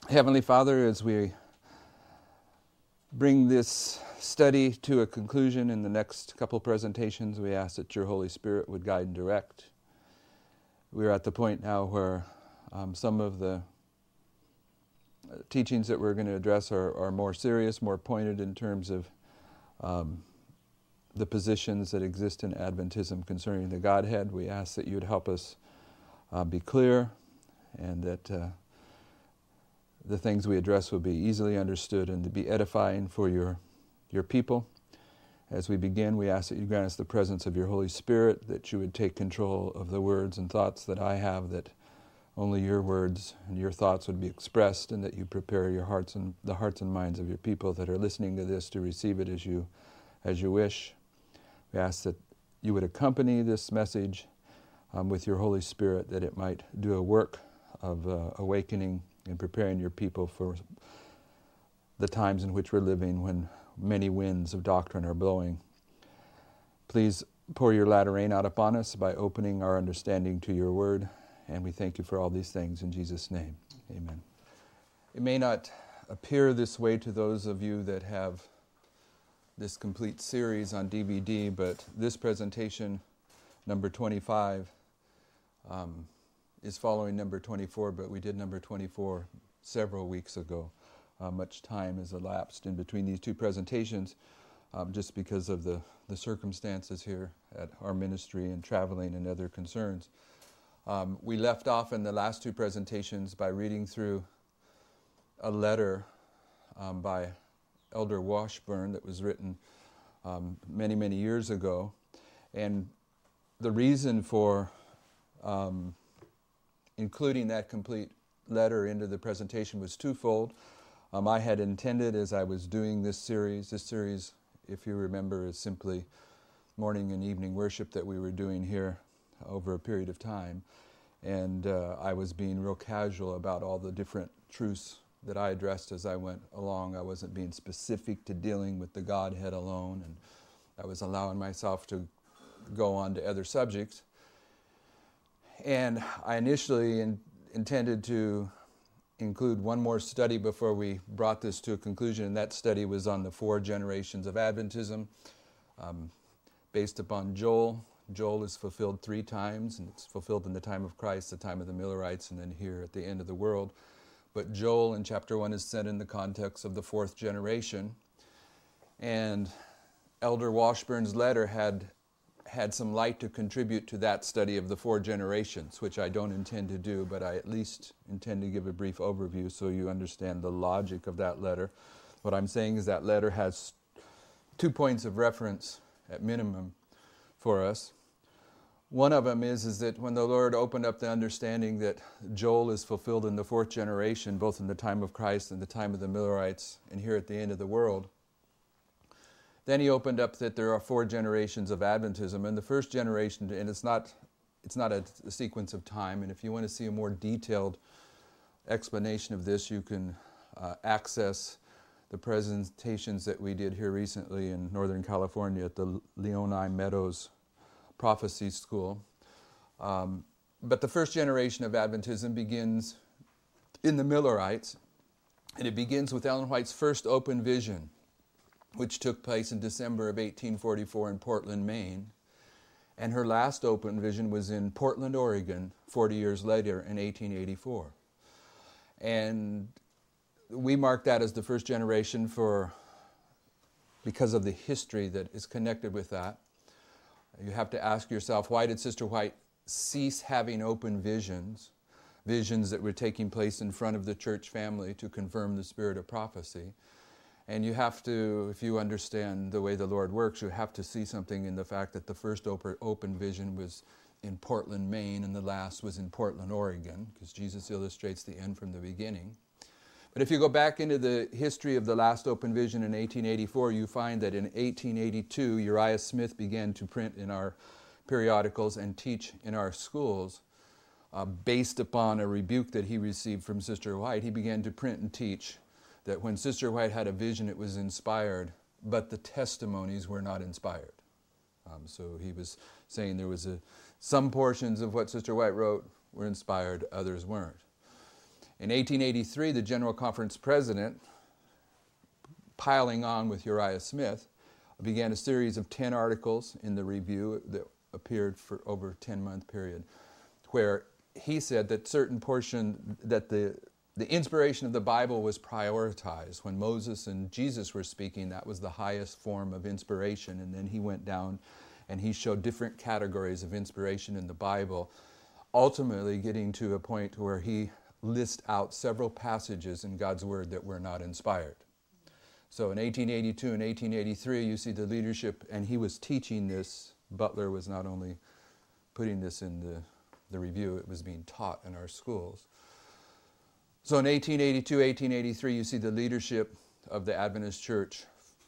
Heavenly Father, as we bring this study to a conclusion in the next couple presentations, we ask that your Holy Spirit would guide and direct. We're at the point now where some of the teachings that we're going to address are more serious, more pointed in terms of the positions that exist in Adventism concerning the Godhead. We ask that you would help us be clear, and that the things we address will be easily understood and to be edifying for your people. As we begin, we ask that you grant us the presence of your Holy Spirit, that you would take control of the words and thoughts that I have, that only your words and your thoughts would be expressed, and that you prepare your hearts and the hearts and minds of your people that are listening to this to receive it as you wish. We ask that you would accompany this message with your Holy Spirit, that it might do a work of awakening and preparing your people for the times in which we're living, when many winds of doctrine are blowing. Please pour your latter rain out upon us by opening our understanding to your word, and we thank you for all these things in Jesus' name. Amen. It may not appear this way to those of you that have this complete series on DVD, but this presentation, number 25, is following number 24, but we did number 24 several weeks ago. Much time has elapsed in between these two presentations, just because of the circumstances here at our ministry and traveling and other concerns. We left off in the last two presentations by reading through a letter by Elder Washburn that was written many, many years ago. And the reason for including that complete letter into the presentation was twofold. I had intended, as I was doing this series, if you remember, is simply morning and evening worship that we were doing here over a period of time. And I was being real casual about all the different truths that I addressed as I went along. I wasn't being specific to dealing with the Godhead alone, and I was allowing myself to go on to other subjects. And I initially intended to include one more study before we brought this to a conclusion, and that study was on the 4 generations of Adventism, based upon Joel. Joel is fulfilled 3 times, and it's fulfilled in the time of Christ, the time of the Millerites, and then here at the end of the world. But Joel in chapter 1 is set in the context of the 4th generation, and Elder Washburn's letter had some light to contribute to that study of the 4 generations, which I don't intend to do, but I at least intend to give a brief overview so you understand the logic of that letter. What I'm saying is that letter has 2 points of reference at minimum for us. One of them is that when the Lord opened up the understanding that Joel is fulfilled in the 4th generation, both in the time of Christ and the time of the Millerites, and here at the end of the world, then he opened up that there are 4 generations of Adventism, and the first generation, and it's not a sequence of time, and if you want to see a more detailed explanation of this, you can access the presentations that we did here recently in Northern California at the Leoni Meadows Prophecy School. But the first generation of Adventism begins in the Millerites, and it begins with Ellen White's first open vision, which took place in December of 1844 in Portland, Maine. And her last open vision was in Portland, Oregon, 40 years later in 1884. And we mark that as the first generation because of the history that is connected with that. You have to ask yourself, why did Sister White cease having open visions that were taking place in front of the church family to confirm the spirit of prophecy? And you have to, if you understand the way the Lord works, you have to see something in the fact that the first open vision was in Portland, Maine, and the last was in Portland, Oregon, because Jesus illustrates the end from the beginning. But if you go back into the history of the last open vision in 1884, you find that in 1882, Uriah Smith began to print in our periodicals and teach in our schools. Based upon a rebuke that he received from Sister White, he began to print and teach that when Sister White had a vision, it was inspired, but the testimonies were not inspired. So he was saying there was some portions of what Sister White wrote were inspired, others weren't. In 1883, the General Conference president, piling on with Uriah Smith, began a series of 10 articles in the review that appeared for over a 10-month period, where he said that the inspiration of the Bible was prioritized. When Moses and Jesus were speaking, that was the highest form of inspiration. And then he went down and he showed different categories of inspiration in the Bible, ultimately getting to a point where he lists out several passages in God's Word that were not inspired. So in 1882 and 1883, you see the leadership, and he was teaching this. Butler was not only putting this in the review, it was being taught in our schools. So in 1882, 1883, you see the leadership of the Adventist Church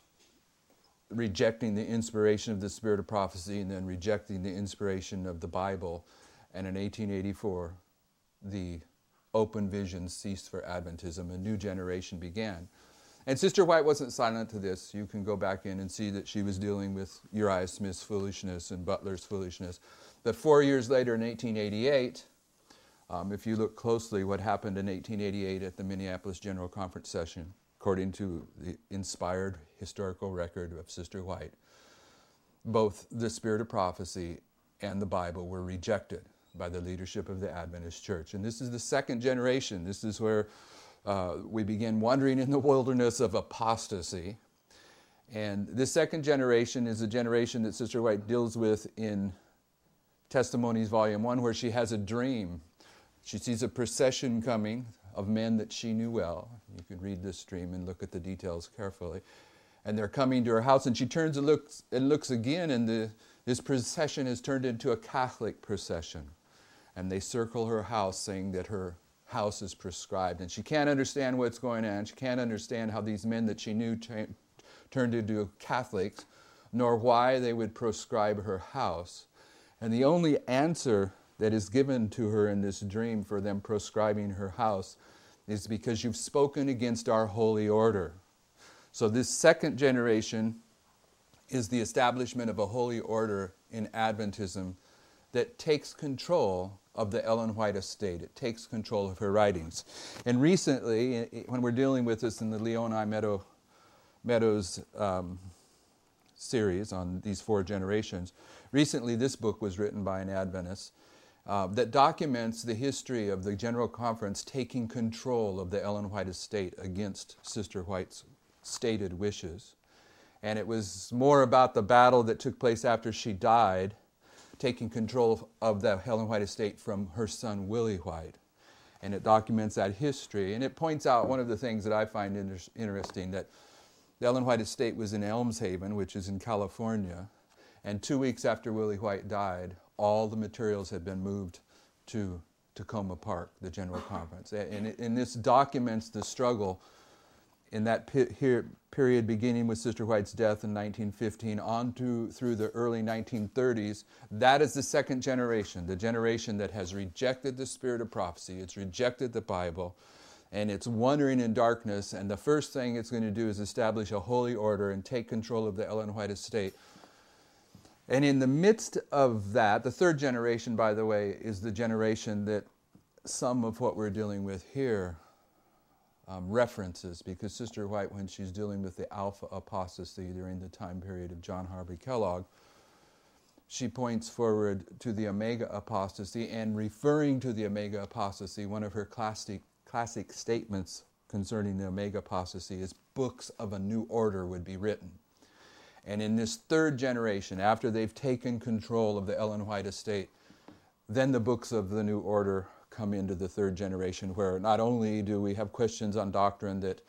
rejecting the inspiration of the Spirit of prophecy and then rejecting the inspiration of the Bible. And in 1884, the open vision ceased for Adventism. A new generation began. And Sister White wasn't silent to this. You can go back in and see that she was dealing with Uriah Smith's foolishness and Butler's foolishness. But 4 years later, in 1888, if you look closely what happened in 1888 at the Minneapolis General Conference session, according to the inspired historical record of Sister White, both the Spirit of prophecy and the Bible were rejected by the leadership of the Adventist Church. And this is the second generation. This is where we begin wandering in the wilderness of apostasy. And this second generation is a generation that Sister White deals with in Testimonies Volume 1, where she has a dream. She sees a procession coming of men that she knew well. You can read this dream and look at the details carefully. And they're coming to her house, and she turns and looks again, and this procession is turned into a Catholic procession. And they circle her house, saying that her house is prescribed. And she can't understand what's going on. She can't understand how these men that she knew turned into Catholics, nor why they would proscribe her house. And the only answer that is given to her in this dream for them proscribing her house is because you've spoken against our holy order. So this second generation is the establishment of a holy order in Adventism that takes control of the Ellen White estate. It takes control of her writings. And recently, when we're dealing with this in the Leoni Meadows series on these 4 generations, recently this book was written by an Adventist that documents the history of the General Conference taking control of the Ellen White estate against Sister White's stated wishes. And it was more about the battle that took place after she died, taking control of the Ellen White estate from her son Willie White. And it documents that history. And it points out one of the things that I find interesting, that the Ellen White estate was in Elmshaven, which is in California. And 2 weeks after Willie White died, all the materials had been moved to Tacoma Park, the General Conference. And this documents the struggle in that period beginning with Sister White's death in 1915 on through the early 1930s. That is the second generation, the generation that has rejected the Spirit of prophecy. It's rejected the Bible, and it's wandering in darkness. And the first thing it's going to do is establish a holy order and take control of the Ellen White estate. And in the midst of that, the third generation, by the way, is the generation that some of what we're dealing with here references, because Sister White, when she's dealing with the Alpha apostasy during the time period of John Harvey Kellogg, she points forward to the Omega apostasy, and referring to the Omega apostasy, one of her classic statements concerning the Omega apostasy is books of a new order would be written. And in this third generation, after they've taken control of the Ellen White estate, then the books of the new order come into the third generation, where not only do we have questions on doctrine that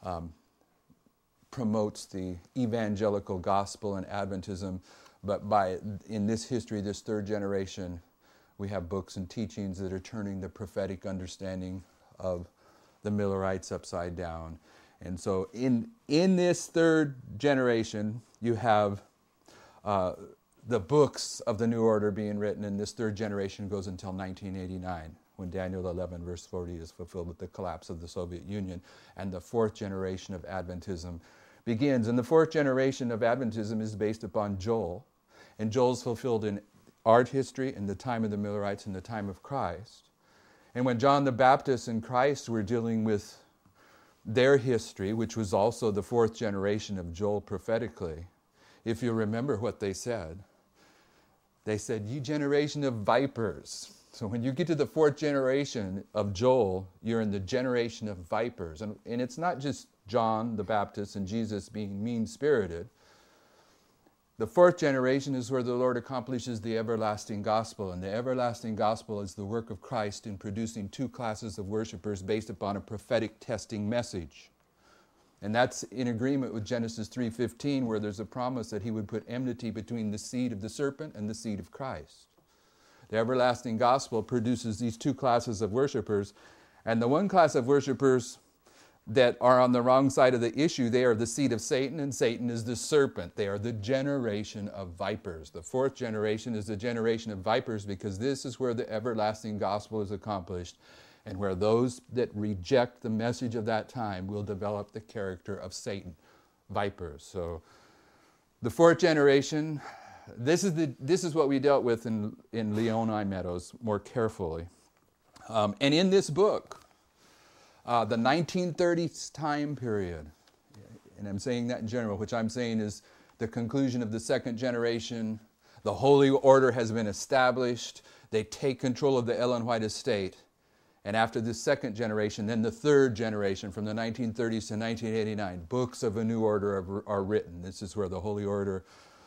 promotes the evangelical gospel and Adventism, but in this history, this third generation, we have books and teachings that are turning the prophetic understanding of the Millerites upside down. And so in this third generation, you have the books of the New Order being written, and this third generation goes until 1989, when Daniel 11, verse 40 is fulfilled with the collapse of the Soviet Union, and the fourth generation of Adventism begins. And the fourth generation of Adventism is based upon Joel, and Joel's fulfilled in art history in the time of the Millerites and the time of Christ. And when John the Baptist and Christ were dealing with their history, which was also the fourth generation of Joel prophetically, if you remember what they said, "Ye generation of vipers." So when you get to the fourth generation of Joel, you're in the generation of vipers. And it's not just John the Baptist and Jesus being mean-spirited. The fourth generation is where the Lord accomplishes the everlasting gospel. And the everlasting gospel is the work of Christ in producing two classes of worshipers based upon a prophetic testing message. And that's in agreement with Genesis 3:15, where there's a promise that he would put enmity between the seed of the serpent and the seed of Christ. The everlasting gospel produces these two classes of worshipers, and the one class of worshipers that are on the wrong side of the issue, they are the seed of Satan, and Satan is the serpent. They are the generation of vipers. The fourth generation is the generation of vipers, because this is where the everlasting gospel is accomplished, and where those that reject the message of that time will develop the character of Satan, vipers. So the fourth generation, this is what we dealt with in Leoni Meadows more carefully. And in this book, the 1930s time period, and I'm saying that in general, which I'm saying is the conclusion of the second generation, the Holy Order has been established, they take control of the Ellen White estate, and after the second generation, then the third generation, from the 1930s to 1989, books of a new order are written. This is where the Holy Order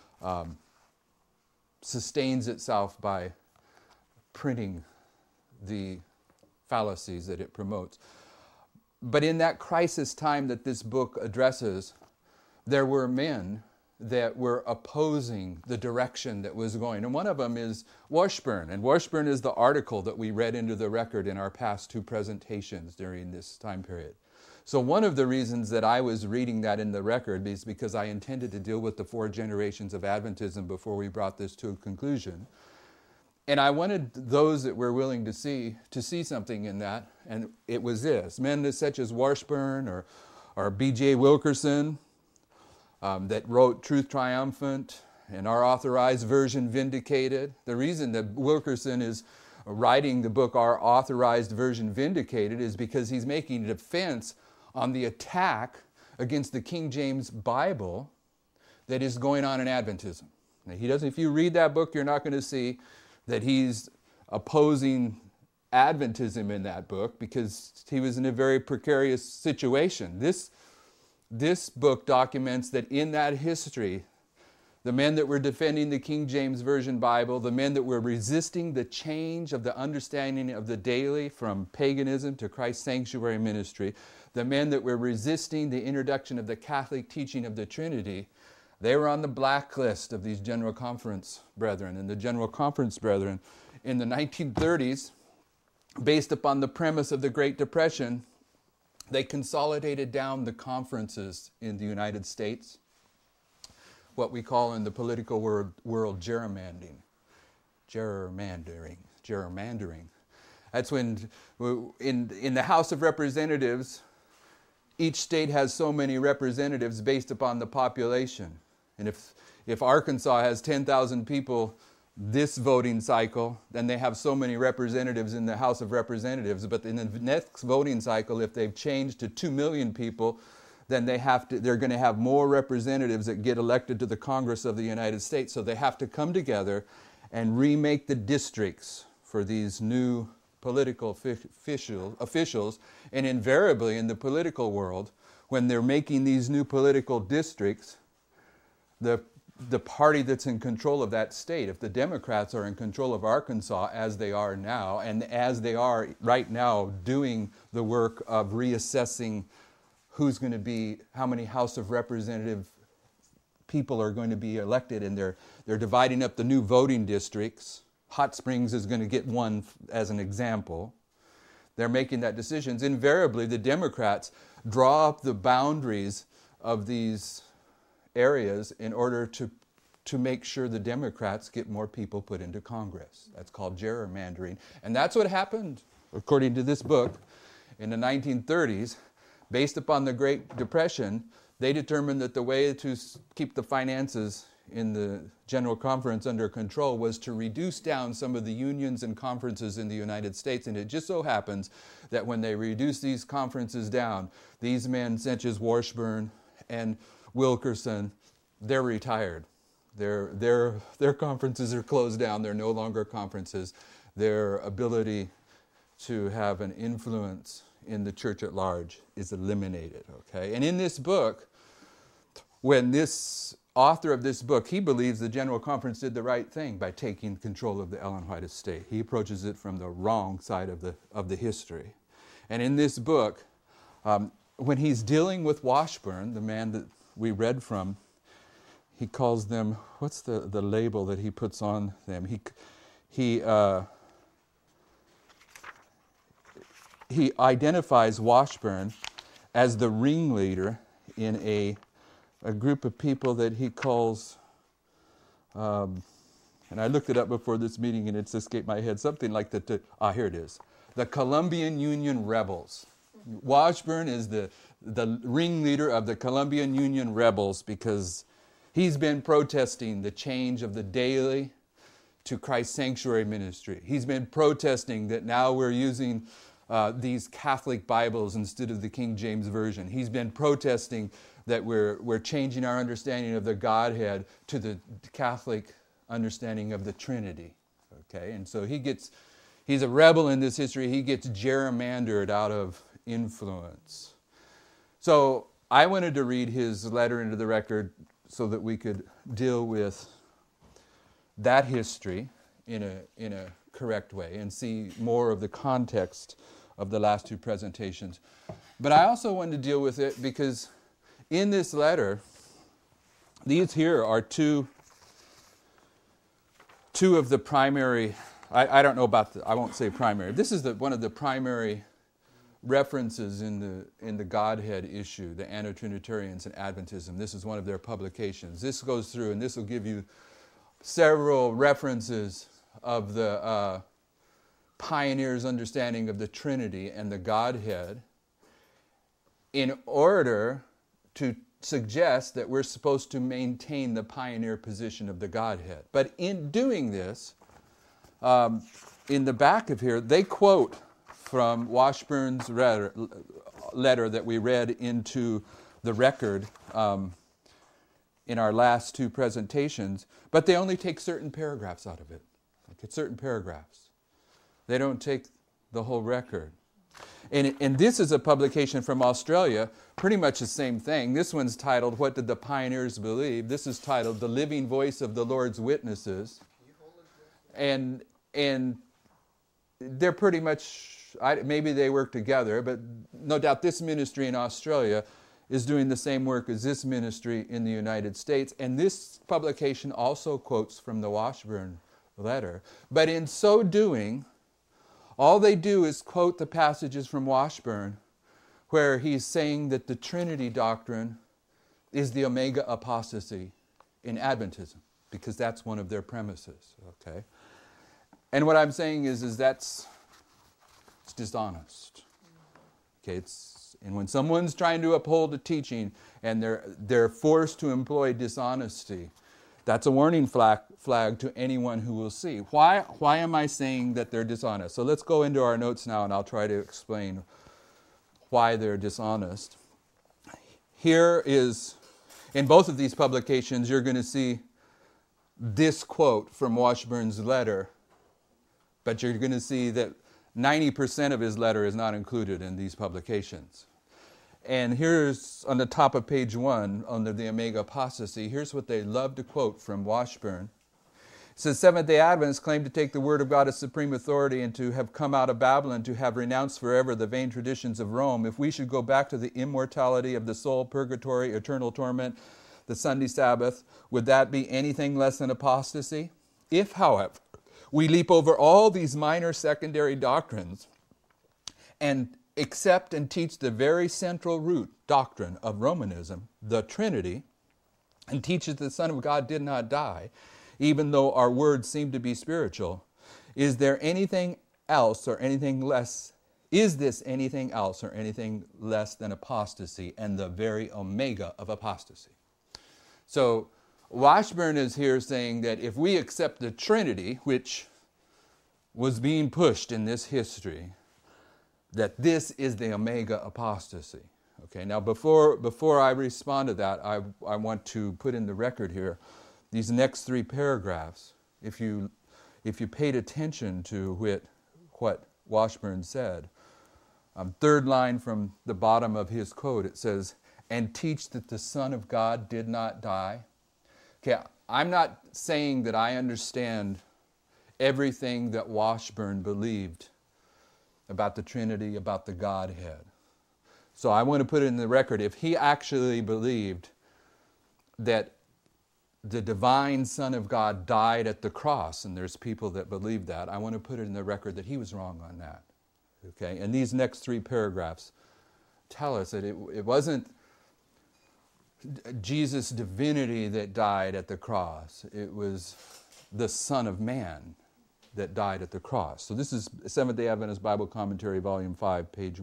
sustains itself by printing the fallacies that it promotes. But in that crisis time that this book addresses, there were men that were opposing the direction that was going. And one of them is Washburn. And Washburn is the article that we read into the record in our past two presentations during this time period. So one of the reasons that I was reading that in the record is because I intended to deal with the four generations of Adventism before we brought this to a conclusion. And I wanted those that were willing to see something in that, and it was this. Men such as Washburn or B.J. Wilkerson that wrote Truth Triumphant and Our Authorized Version Vindicated. The reason that Wilkerson is writing the book Our Authorized Version Vindicated is because he's making a defense on the attack against the King James Bible that is going on in Adventism. Now, if you read that book, you're not going to see that he's opposing Adventism in that book, because he was in a very precarious situation. This book documents that in that history, the men that were defending the King James Version Bible, the men that were resisting the change of the understanding of the daily from paganism to Christ's sanctuary ministry, the men that were resisting the introduction of the Catholic teaching of the Trinity, they were on the blacklist of these General Conference brethren. And the General Conference brethren in the 1930s, based upon the premise of the Great Depression, they consolidated down the conferences in the United States, what we call in the political world gerrymandering. That's when in the House of Representatives, each state has so many representatives based upon the population. And if Arkansas has 10,000 people this voting cycle, then they have so many representatives in the House of Representatives. But in the next voting cycle, if they've changed to 2 million people, then they're going to have more representatives that get elected to the Congress of the United States. So they have to come together and remake the districts for these new political officials. And invariably in the political world, when they're making these new political districts, the party that's in control of that state, if the Democrats are in control of Arkansas as they are now, and as they are right now doing the work of reassessing who's going to be, how many House of Representative people are going to be elected, and they're dividing up the new voting districts. Hot Springs is going to get one as an example. They're making that decisions. Invariably, the Democrats draw up the boundaries of these areas in order to make sure the Democrats get more people put into Congress. That's called gerrymandering. And that's what happened, according to this book, in the 1930s. Based upon the Great Depression, they determined that the way to keep the finances in the General Conference under control was to reduce down some of the unions and conferences in the United States. And it just so happens that when they reduced these conferences down, these men, such as Washburn and Wilkerson, they're retired. Their conferences are closed down. They're no longer conferences. Their ability to have an influence in the church at large is eliminated. Okay? And in this book, when this author of this book, he believes the General Conference did the right thing by taking control of the Ellen White estate. He approaches it from the wrong side of the history. And in this book, when he's dealing with Washburn, the man that we read from, he calls them, what's the label that he puts on them? He identifies Washburn as the ringleader in a group of people that he calls, and I looked it up before this meeting and it's escaped my head, something like here it is, the Columbian Union Rebels. Washburn is the ringleader of the Columbian Union Rebels because he's been protesting the change of the daily to Christ Sanctuary Ministry. He's been protesting that now we're using these Catholic Bibles instead of the King James Version. He's been protesting that we're changing our understanding of the Godhead to the Catholic understanding of the Trinity. Okay, and so he's a rebel in this history. He gets gerrymandered out of influence. So I wanted to read his letter into the record so that we could deal with that history in a correct way and see more of the context of the last two presentations. But I also wanted to deal with it because in this letter, these here are two of the primary, I don't know about I won't say primary. This is one of the primary references in the Godhead issue, the Anti-Trinitarians and Adventism. This is one of their publications. This goes through, and this will give you several references of the pioneers' understanding of the Trinity and the Godhead in order to suggest that we're supposed to maintain the pioneer position of the Godhead. But in doing this, in the back of here, they quote from Washburn's letter that we read into the record in our last two presentations, but they only take certain paragraphs out of it. Certain paragraphs. They don't take the whole record. And this is a publication from Australia, pretty much the same thing. This one's titled, What Did the Pioneers Believe? This is titled, The Living Voice of the Lord's Witnesses. And they're pretty much, maybe they work together, but no doubt this ministry in Australia is doing the same work as this ministry in the United States. And this publication also quotes from the Washburn letter. But in so doing, all they do is quote the passages from Washburn where he's saying that the Trinity doctrine is the omega apostasy in Adventism, because that's one of their premises. Okay? And what I'm saying is it's dishonest. Okay, and when someone's trying to uphold a teaching and they're forced to employ dishonesty, that's a warning flag to anyone who will see. Why am I saying that they're dishonest? So let's go into our notes now and I'll try to explain why they're dishonest. Here is, in both of these publications, you're going to see this quote from Washburn's letter, but you're going to see that 90% of his letter is not included in these publications. And here's on the top of page 1, under the Omega Apostasy, here's what they love to quote from Washburn. It says, Seventh-day Adventists claim to take the Word of God as supreme authority and to have come out of Babylon to have renounced forever the vain traditions of Rome. If we should go back to the immortality of the soul, purgatory, eternal torment, the Sunday Sabbath, would that be anything less than apostasy? If, however, we leap over all these minor secondary doctrines and accept and teach the very central root doctrine of Romanism, the Trinity, and teach that the Son of God did not die, even though our words seem to be spiritual, is there anything else or anything less? Is this anything else or anything less than apostasy and the very omega of apostasy? So Washburn is here saying that if we accept the Trinity, which was being pushed in this history, that this is the omega apostasy. Okay, now before I respond to that, I want to put in the record here these next 3 paragraphs. If you paid attention to what Washburn said, 3rd line from the bottom of his quote, it says, "And teach that the Son of God did not die." Okay, I'm not saying that I understand everything that Washburn believed about the Trinity, about the Godhead. So I want to put it in the record, if he actually believed that the divine Son of God died at the cross, and there's people that believe that, I want to put it in the record that he was wrong on that. Okay, and these next 3 paragraphs tell us that it wasn't Jesus' divinity that died at the cross. It was the Son of Man that died at the cross. So this is Seventh-day Adventist Bible Commentary, Volume 5, page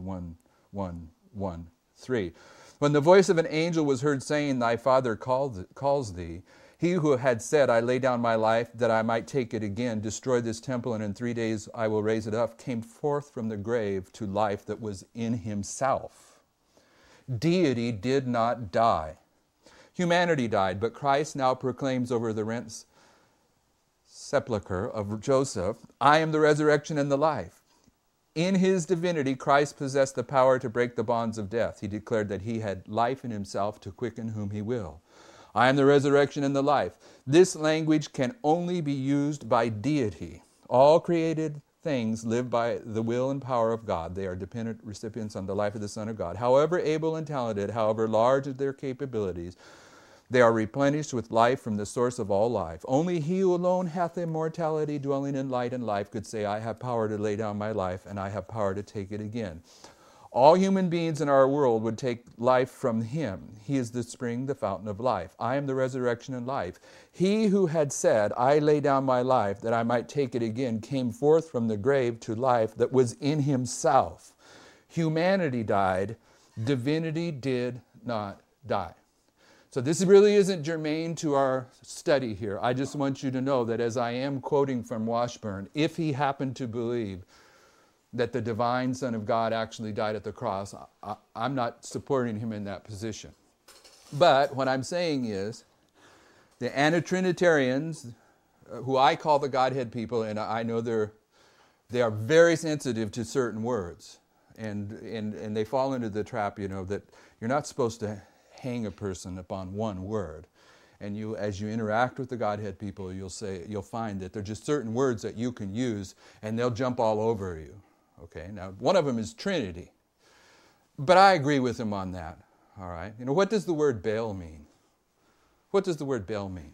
1113. "When the voice of an angel was heard saying, 'Thy Father calls thee,' he who had said, 'I lay down my life that I might take it again, destroy this temple, and in 3 days I will raise it up,' came forth from the grave to life that was in himself. Deity did not die. Humanity died, but Christ now proclaims over the rent sepulchre of Joseph, 'I am the resurrection and the life.' In his divinity, Christ possessed the power to break the bonds of death. He declared that he had life in himself to quicken whom he will. 'I am the resurrection and the life.' This language can only be used by deity. All created things live by the will and power of God. They are dependent recipients on the life of the Son of God. However able and talented, however large are their capabilities, they are replenished with life from the source of all life. Only he who alone hath immortality, dwelling in light and life, could say, 'I have power to lay down my life, and I have power to take it again.' All human beings in our world would take life from him. He is the spring, the fountain of life. 'I am the resurrection and life.' He who had said, 'I lay down my life that I might take it again,' came forth from the grave to life that was in himself. Humanity died. Divinity did not die." So this really isn't germane to our study here. I just want you to know that as I am quoting from Washburn, if he happened to believe that the divine Son of God actually died at the cross, I'm not supporting him in that position. But what I'm saying is, the Anti-Trinitarians, who I call the Godhead people, and I know they are very sensitive to certain words, and they fall into the trap, that you're not supposed to hang a person upon one word. And as you interact with the Godhead people, you'll find that there are just certain words that you can use, and they'll jump all over you. Okay, now one of them is Trinity. But I agree with him on that. All right. What does the word Baal mean? What does the word Baal mean?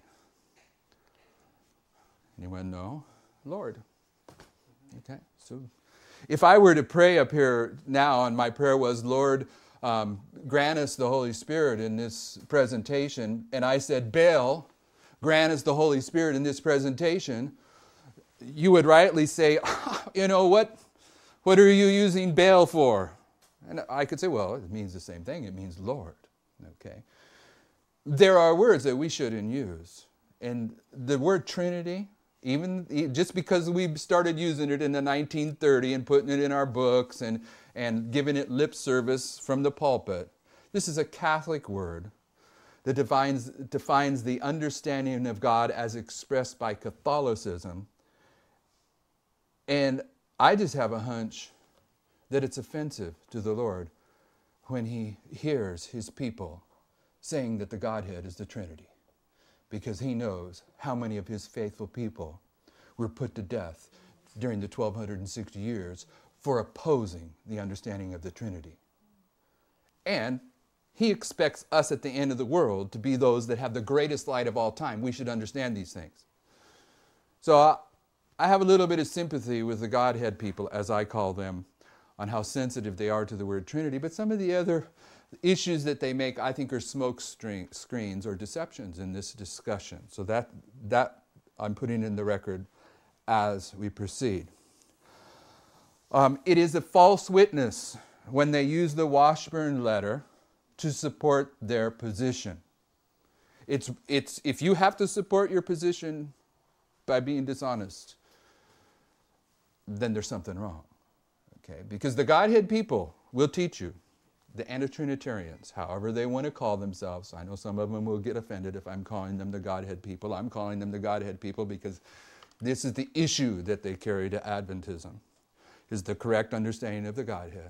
Anyone know? Lord. Okay, so if I were to pray up here now, and my prayer was, "Lord, grant us the Holy Spirit in this presentation," and I said, "Baal, grant us the Holy Spirit in this presentation," you would rightly say, what are you using Baal for? And I could say, well, it means the same thing. It means Lord. Okay. There are words that we shouldn't use. And the word Trinity, even just because we started using it in the 1930 and putting it in our books and giving it lip service from the pulpit, this is a Catholic word that defines the understanding of God as expressed by Catholicism. And I just have a hunch that it's offensive to the Lord when he hears his people saying that the Godhead is the Trinity, because he knows how many of his faithful people were put to death during the 1260 years for opposing the understanding of the Trinity. And he expects us at the end of the world to be those that have the greatest light of all time. We should understand these things. So I have a little bit of sympathy with the Godhead people, as I call them, on how sensitive they are to the word Trinity. But some of the other issues that they make, I think, are smoke screens or deceptions in this discussion. So that I'm putting in the record as we proceed. It is a false witness when they use the Washburn letter to support their position. It's if you have to support your position by being dishonest, then there's something wrong. Okay? Because the Godhead people will teach you, the anti-Trinitarians, however they want to call themselves. I know some of them will get offended if I'm calling them the Godhead people. I'm calling them the Godhead people because this is the issue that they carry to Adventism, is the correct understanding of the Godhead.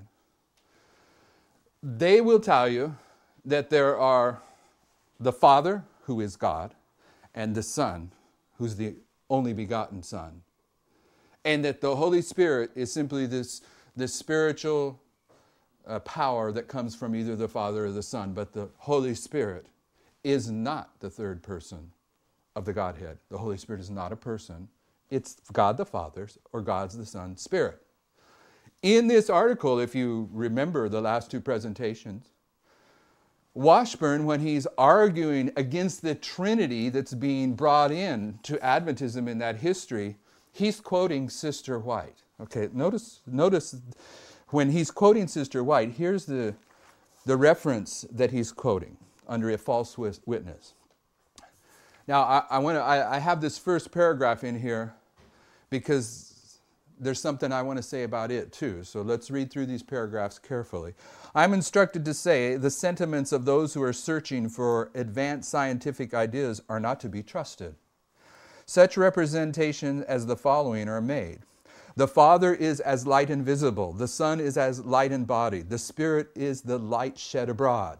They will tell you that there are the Father, who is God, and the Son, who's the only begotten Son. And that the Holy Spirit is simply this spiritual power that comes from either the Father or the Son. But the Holy Spirit is not the third person of the Godhead. The Holy Spirit is not a person. It's God the Father or God the Son Spirit. In this article, if you remember the last two presentations, Washburn, when he's arguing against the Trinity that's being brought in to Adventism in that history, he's quoting Sister White. Okay, notice when he's quoting Sister White, here's the reference that he's quoting under a false witness. Now, I have this first paragraph in here because there's something I want to say about it too. So let's read through these paragraphs carefully. I'm instructed to say the sentiments of those who are searching for advanced scientific ideas are not to be trusted. Such representations as the following are made. The Father is as light invisible. The Son is as light embodied. The Spirit is the light shed abroad.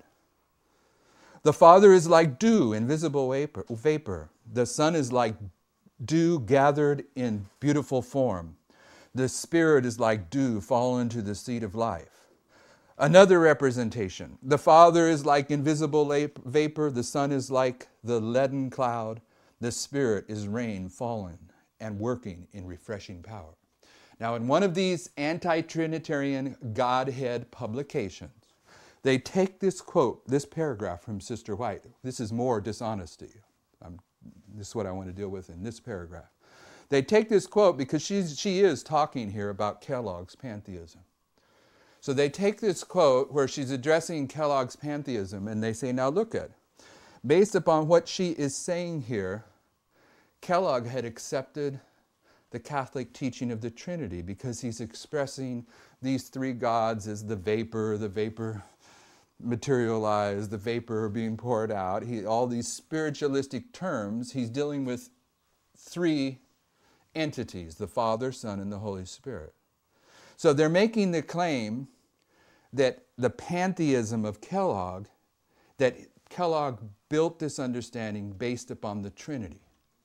The Father is like dew, invisible vapor. The Son is like dew gathered in beautiful form. The Spirit is like dew fallen to the seat of life. Another representation. The Father is like invisible vapor. The Son is like the leaden cloud. The Spirit is rain fallen and working in refreshing power. Now, in one of these anti-Trinitarian Godhead publications, they take this quote, this paragraph from Sister White. This is more dishonesty. This is what I want to deal with in this paragraph. They take this quote because she is talking here about Kellogg's pantheism. So they take this quote where she's addressing Kellogg's pantheism and they say, now look at, based upon what she is saying here, Kellogg had accepted the Catholic teaching of the Trinity because he's expressing these three gods as the vapor materialized, the vapor being poured out. All these spiritualistic terms, he's dealing with three entities, the Father, Son, and the Holy Spirit. So they're making the claim that the pantheism of Kellogg, that Kellogg built this understanding based upon the Trinity.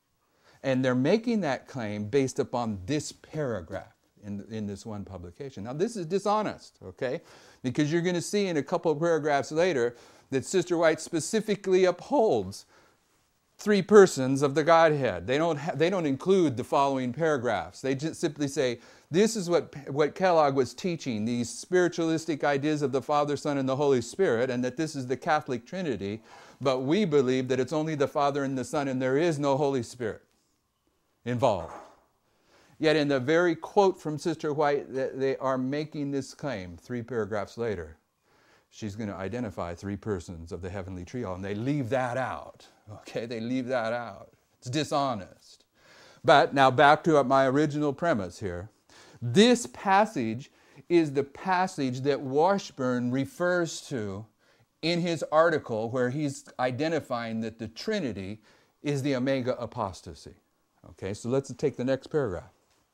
And they're making that claim based upon this paragraph in this one publication. Now this is dishonest, okay? Because you're going to see in a couple of paragraphs later that Sister White specifically upholds three persons of the Godhead. They don't include the following paragraphs. They just simply say, this is what Kellogg was teaching, these spiritualistic ideas of the Father, Son, and the Holy Spirit, and that this is the Catholic Trinity, but we believe that it's only the Father and the Son, and there is no Holy Spirit involved. Yet in the very quote from Sister White, they are making this claim 3 paragraphs later. She's going to identify 3 persons of the heavenly trio, and they leave that out. Okay, they leave that out. It's dishonest. But now back to my original premise here. This passage is the passage that Washburn refers to in his article where he's identifying that the Trinity is the omega apostasy. Okay, so let's take the next paragraph.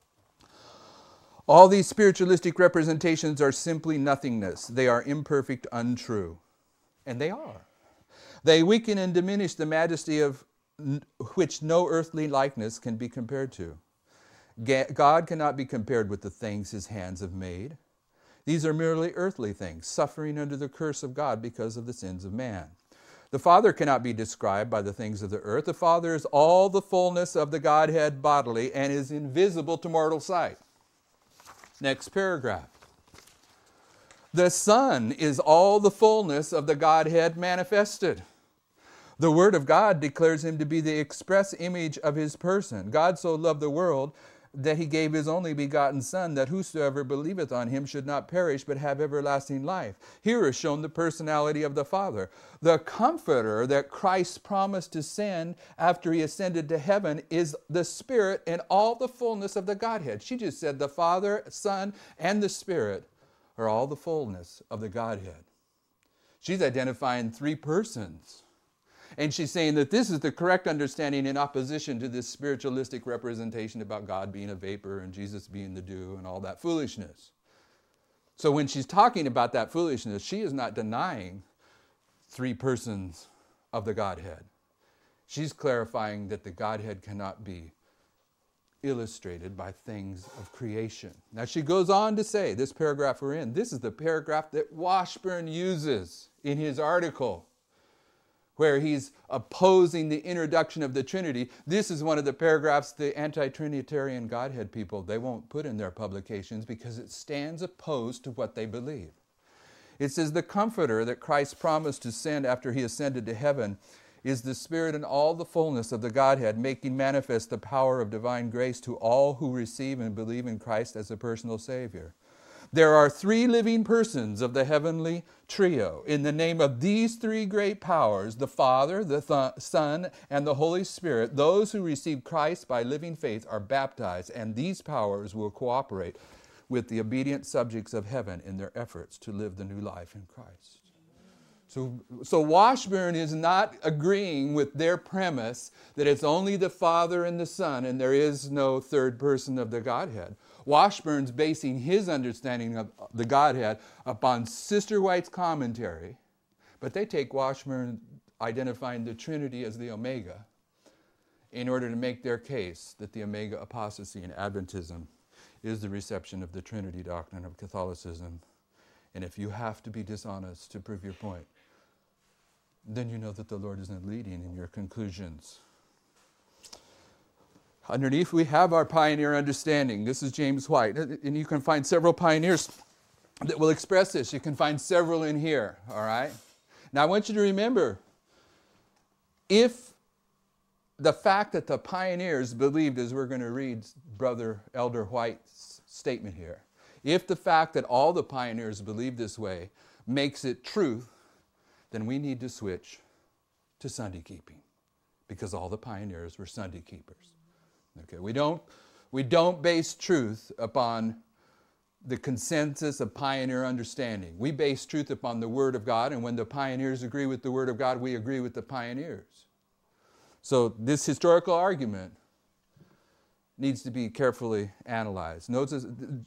All these spiritualistic representations are simply nothingness. They are imperfect, untrue. And they are. They weaken and diminish the majesty of which no earthly likeness can be compared to. God cannot be compared with the things his hands have made. These are merely earthly things, suffering under the curse of God because of the sins of man. The Father cannot be described by the things of the earth. The Father is all the fullness of the Godhead bodily and is invisible to mortal sight. Next paragraph. The Son is all the fullness of the Godhead manifested. The Word of God declares him to be the express image of his person. God so loved the world that he gave his only begotten Son, that whosoever believeth on him should not perish, but have everlasting life. Here is shown the personality of the Father. The Comforter that Christ promised to send after he ascended to heaven is the Spirit in all the fullness of the Godhead. She just said the Father, Son, and the Spirit are all the fullness of the Godhead. She's identifying three persons. And she's saying that this is the correct understanding in opposition to this spiritualistic representation about God being a vapor and Jesus being the dew and all that foolishness. So when she's talking about that foolishness, she is not denying three persons of the Godhead. She's clarifying that the Godhead cannot be illustrated by things of creation. Now she goes on to say, this paragraph we're in, this is the paragraph that Washburn uses in his article, where he's opposing the introduction of the Trinity. This is one of the paragraphs the anti-Trinitarian Godhead people, they won't put in their publications because it stands opposed to what they believe. It says, the Comforter that Christ promised to send after he ascended to heaven is the Spirit in all the fullness of the Godhead, making manifest the power of divine grace to all who receive and believe in Christ as a personal Savior. There are three living persons of the heavenly trio. In the name of these three great powers, the Father, the Son, and the Holy Spirit, those who receive Christ by living faith are baptized, and these powers will cooperate with the obedient subjects of heaven in their efforts to live the new life in Christ. So Washburn is not agreeing with their premise that it's only the Father and the Son and there is no third person of the Godhead. Washburn's basing his understanding of the Godhead upon Sister White's commentary, but they take Washburn identifying the Trinity as the Omega in order to make their case that the Omega apostasy in Adventism is the reception of the Trinity doctrine of Catholicism. And if you have to be dishonest to prove your point, then you know that the Lord isn't leading in your conclusions. Underneath we have our pioneer understanding. This is James White. And you can find several pioneers that will express this. You can find several in here, all right? Now I want you to remember, if the fact that the pioneers believed, as we're going to read Brother Elder White's statement here, if the fact that all the pioneers believe this way makes it truth, then we need to switch to Sunday keeping, because all the pioneers were Sunday keepers. Okay, we don't base truth upon the consensus of pioneer understanding. We base truth upon the Word of God, and when the pioneers agree with the Word of God, we agree with the pioneers. So this historical argument needs to be carefully analyzed. Notice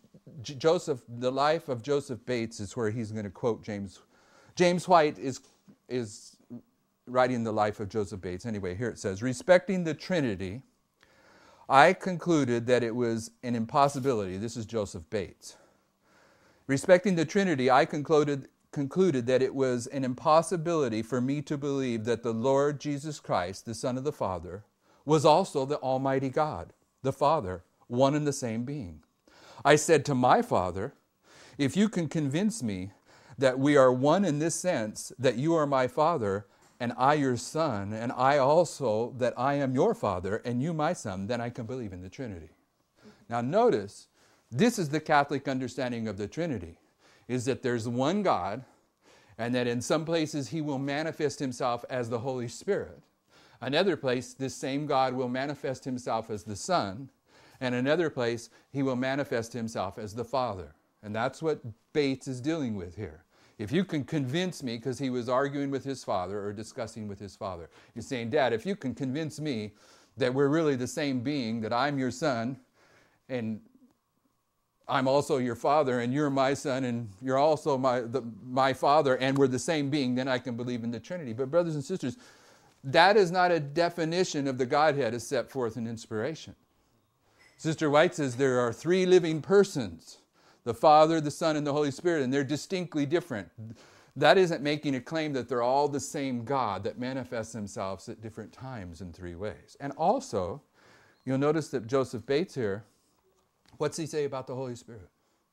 the life of Joseph Bates is where he's going to quote James. James White is writing the life of Joseph Bates. Anyway, here it says, respecting the Trinity, I concluded that it was an impossibility. This is Joseph Bates. Respecting the Trinity, I concluded that it was an impossibility for me to believe that the Lord Jesus Christ, the Son of the Father, was also the Almighty God, the Father, one and the same being. I said to my Father, if you can convince me that we are one in this sense, that you are my Father, and I your Son, and I also that I am your Father, and you my Son, then I can believe in the Trinity. Now notice, this is the Catholic understanding of the Trinity, is that there's one God, and that in some places He will manifest Himself as the Holy Spirit. Another place, this same God will manifest Himself as the Son, and another place, He will manifest Himself as the Father. And that's what Bates is dealing with here. If you can convince me, because he was arguing with his father or discussing with his father, he's saying, Dad, if you can convince me that we're really the same being, that I'm your son, and I'm also your father, and you're my son, and you're also my father, and we're the same being, then I can believe in the Trinity. But brothers and sisters, that is not a definition of the Godhead as set forth in inspiration. Sister White says there are three living persons, the Father, the Son, and the Holy Spirit, and they're distinctly different. That isn't making a claim that they're all the same God that manifests themselves at different times in three ways. And also, you'll notice that Joseph Bates here, what's he say about the Holy Spirit?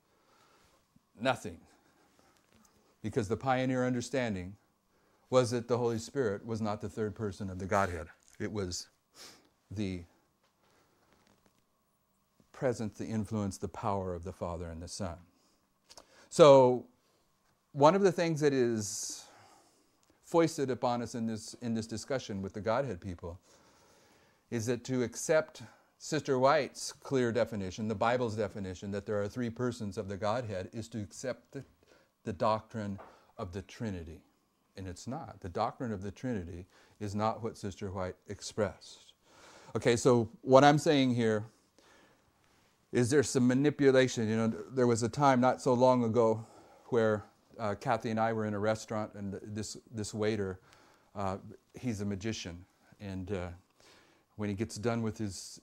Nothing. Because the pioneer understanding was that the Holy Spirit was not the third person of the Godhead. It was the presence, the influence, the power of the Father and the Son. So one of the things that is foisted upon us in this discussion with the Godhead people is that to accept Sister White's clear definition, the Bible's definition, that there are three persons of the Godhead, is to accept the doctrine of the Trinity. And it's not. The doctrine of the Trinity is not what Sister White expressed. Okay, so what I'm saying here is there's some manipulation. You know, there was a time not so long ago where Kathy and I were in a restaurant, and this waiter, he's a magician, and when he gets done with his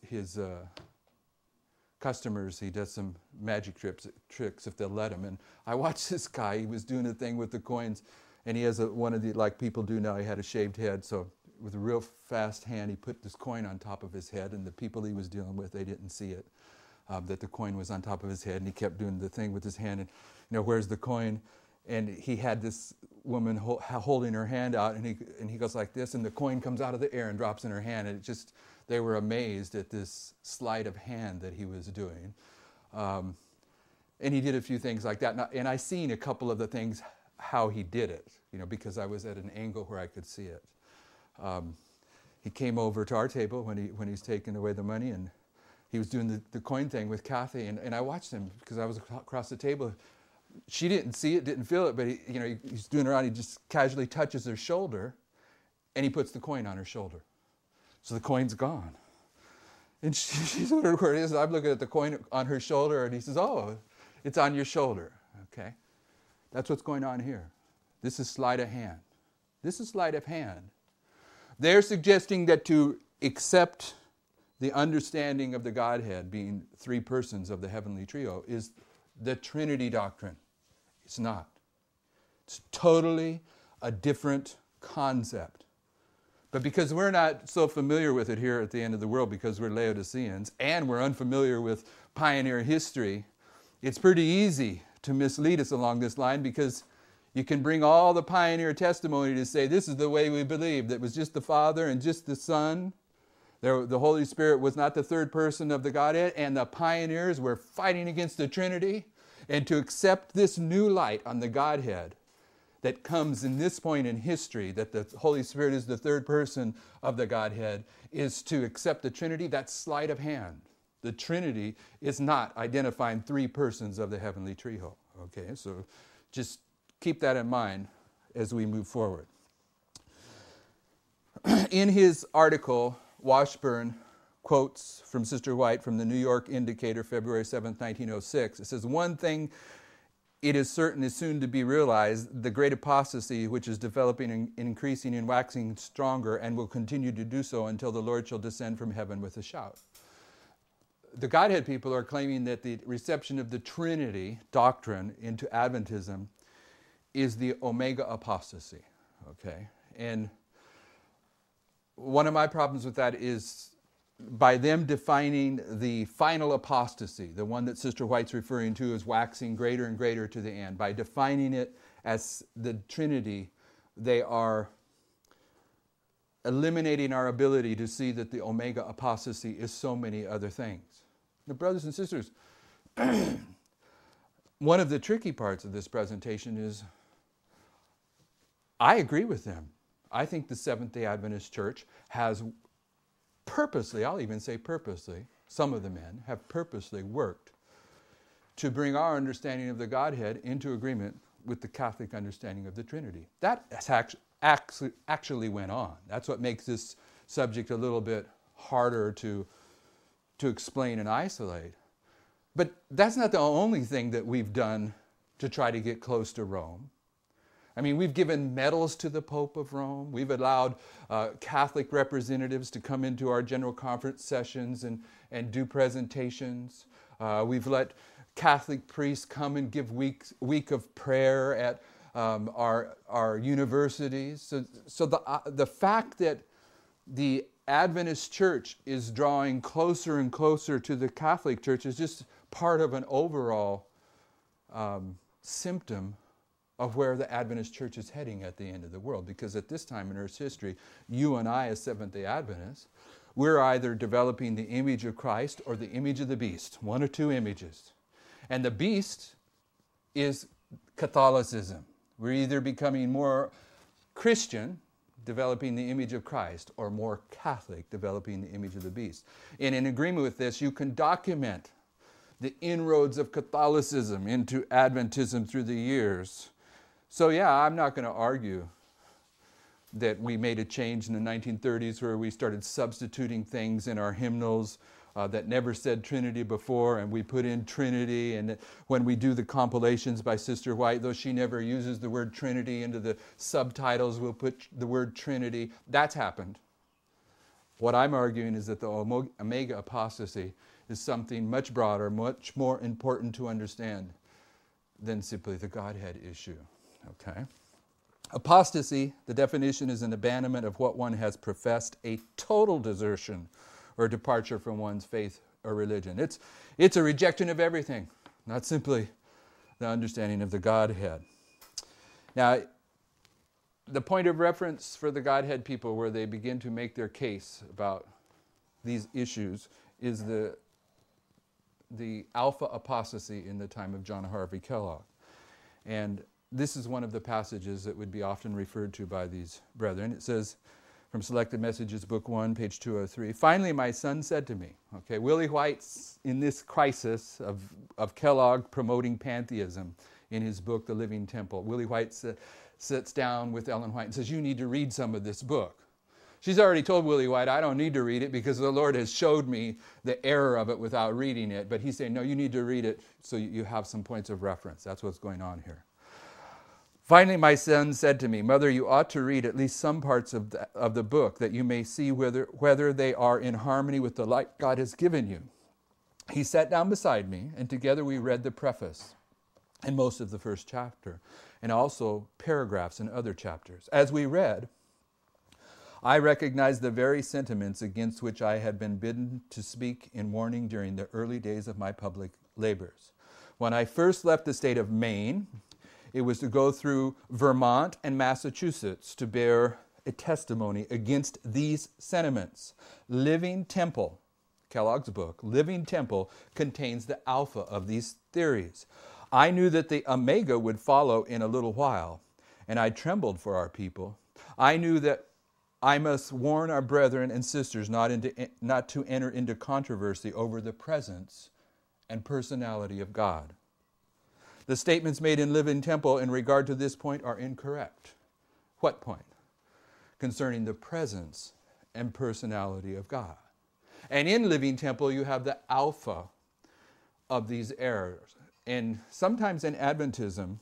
customers, he does some magic tricks if they'll let him. And I watched this guy. He was doing a thing with the coins, and he has one of the, like people do now, he had a shaved head, so with a real fast hand, he put this coin on top of his head, and the people he was dealing with, they didn't see it, that the coin was on top of his head, and he kept doing the thing with his hand, and, you know, where's the coin? And he had this woman holding her hand out, and he goes like this, and the coin comes out of the air and drops in her hand, and it just, they were amazed at this sleight of hand that he was doing. And he did a few things like that, and I seen a couple of the things, how he did it, you know, because I was at an angle where I could see it. He came over to our table when he's taking away the money, and he was doing the coin thing with Kathy, and I watched him because I was across the table. She didn't see it, didn't feel it, but he's doing around. He just casually touches her shoulder, and he puts the coin on her shoulder. So the coin's gone. And she's wondering where it is. I'm looking at the coin on her shoulder, and he says, "Oh, it's on your shoulder." Okay, that's what's going on here. This is sleight of hand. This is sleight of hand. They're suggesting that to accept the understanding of the Godhead being three persons of the heavenly trio is the Trinity doctrine. It's not. It's totally a different concept. But because we're not so familiar with it here at the end of the world, because we're Laodiceans, and we're unfamiliar with pioneer history, it's pretty easy to mislead us along this line, because you can bring all the pioneer testimony to say this is the way we believed. It was just the Father and just the Son. The Holy Spirit was not the third person of the Godhead, and the pioneers were fighting against the Trinity. And to accept this new light on the Godhead that comes in this point in history, that the Holy Spirit is the third person of the Godhead, is to accept the Trinity. That's sleight of hand. The Trinity is not identifying three persons of the heavenly trio. Okay, so just keep that in mind as we move forward. In his article, Washburn quotes from Sister White from the New York Indicator, February 7th, 1906. It says, "One thing it is certain is soon to be realized, the great apostasy which is developing and increasing and waxing stronger and will continue to do so until the Lord shall descend from heaven with a shout." The Godhead people are claiming that the reception of the Trinity doctrine into Adventism is the Omega apostasy. Okay? And one of my problems with that is by them defining the final apostasy, the one that Sister White's referring to as waxing greater and greater to the end, by defining it as the Trinity, they are eliminating our ability to see that the Omega apostasy is so many other things. Now, brothers and sisters, one of the tricky parts of this presentation is I agree with them. I think the Seventh-day Adventist Church has purposely, I'll even say purposely, some of the men have purposely worked to bring our understanding of the Godhead into agreement with the Catholic understanding of the Trinity. That actually went on. That's what makes this subject a little bit harder to explain and isolate. But that's not the only thing that we've done to try to get close to Rome. I mean, we've given medals to the Pope of Rome. We've allowed Catholic representatives to come into our General Conference sessions and do presentations. We've let Catholic priests come and give week of prayer at our universities. So the fact that the Adventist Church is drawing closer and closer to the Catholic Church is just part of an overall symptom of where the Adventist Church is heading at the end of the world. Because at this time in Earth's history, you and I as Seventh-day Adventists, we're either developing the image of Christ or the image of the beast, one or two images. And the beast is Catholicism. We're either becoming more Christian, developing the image of Christ, or more Catholic, developing the image of the beast. And in agreement with this, you can document the inroads of Catholicism into Adventism through the years. So yeah, I'm not going to argue that we made a change in the 1930s where we started substituting things in our hymnals that never said Trinity before, and we put in Trinity. And when we do the compilations by Sister White, though she never uses the word Trinity into the subtitles, we'll put the word Trinity. That's happened. What I'm arguing is that the Omega apostasy is something much broader, much more important to understand than simply the Godhead issue. Okay? Apostasy, the definition is an abandonment of what one has professed, a total desertion or departure from one's faith or religion. It's a rejection of everything, not simply the understanding of the Godhead. Now, the point of reference for the Godhead people where they begin to make their case about these issues is the Alpha apostasy in the time of John Harvey Kellogg. And this is one of the passages that would be often referred to by these brethren. It says, from Selected Messages, Book 1, page 203, finally my son said to me, okay, Willie White's in this crisis of Kellogg promoting pantheism in his book, The Living Temple. Willie White sits down with Ellen White and says, you need to read some of this book. She's already told Willie White, I don't need to read it because the Lord has showed me the error of it without reading it. But he's saying, no, you need to read it so you have some points of reference. That's what's going on here. Finally, my son said to me, Mother, you ought to read at least some parts of the book that you may see whether they are in harmony with the light God has given you. He sat down beside me, and together we read the preface and most of the first chapter, and also paragraphs in other chapters. As we read, I recognized the very sentiments against which I had been bidden to speak in warning during the early days of my public labors. When I first left the state of Maine, it was to go through Vermont and Massachusetts to bear a testimony against these sentiments. Living Temple, Kellogg's book, Living Temple, contains the alpha of these theories. I knew that the Omega would follow in a little while, and I trembled for our people. I knew that I must warn our brethren and sisters not to enter into controversy over the presence and personality of God. The statements made in Living Temple in regard to this point are incorrect. What point? Concerning the presence and personality of God. And in Living Temple, you have the alpha of these errors. And sometimes in Adventism,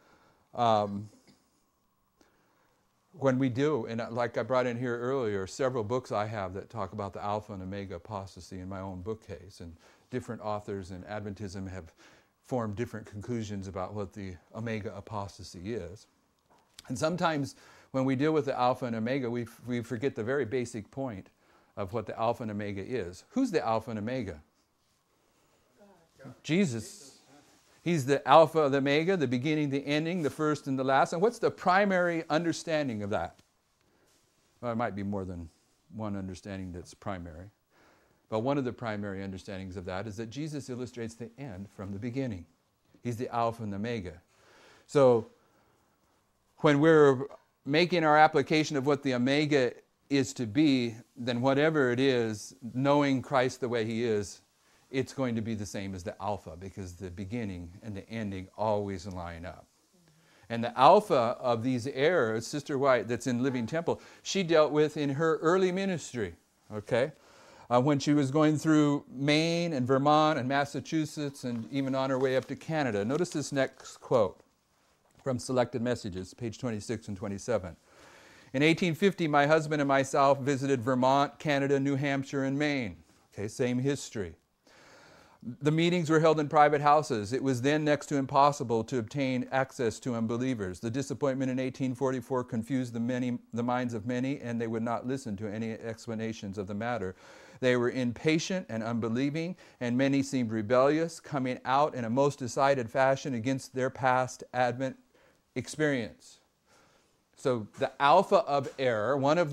when we do, and like I brought in here earlier, several books I have that talk about the Alpha and Omega apostasy in my own bookcase, and different authors in Adventism have formed different conclusions about what the Omega apostasy is. And sometimes when we deal with the Alpha and Omega, we forget the very basic point of what the Alpha and Omega is. Who's the Alpha and Omega? God. Jesus. He's the Alpha, the Omega, the beginning, the ending, the first and the last. And what's the primary understanding of that? Well, it might be more than one understanding that's primary. But one of the primary understandings of that is that Jesus illustrates the end from the beginning. He's the Alpha and the Omega. So when we're making our application of what the Omega is to be, then whatever it is, knowing Christ the way he is, it's going to be the same as the Alpha, because the beginning and the ending always line up. And the Alpha of these errors, Sister White, that's in Living Temple, she dealt with in her early ministry, okay? When she was going through Maine and Vermont and Massachusetts and even on her way up to Canada. Notice this next quote from Selected Messages, page 26 and 27. In 1850, my husband and myself visited Vermont, Canada, New Hampshire, and Maine. Okay, same history. The meetings were held in private houses. It was then next to impossible to obtain access to unbelievers. The disappointment in 1844 confused the minds of many, and they would not listen to any explanations of the matter. They were impatient and unbelieving, and many seemed rebellious, coming out in a most decided fashion against their past Advent experience. So the alpha of error, one of the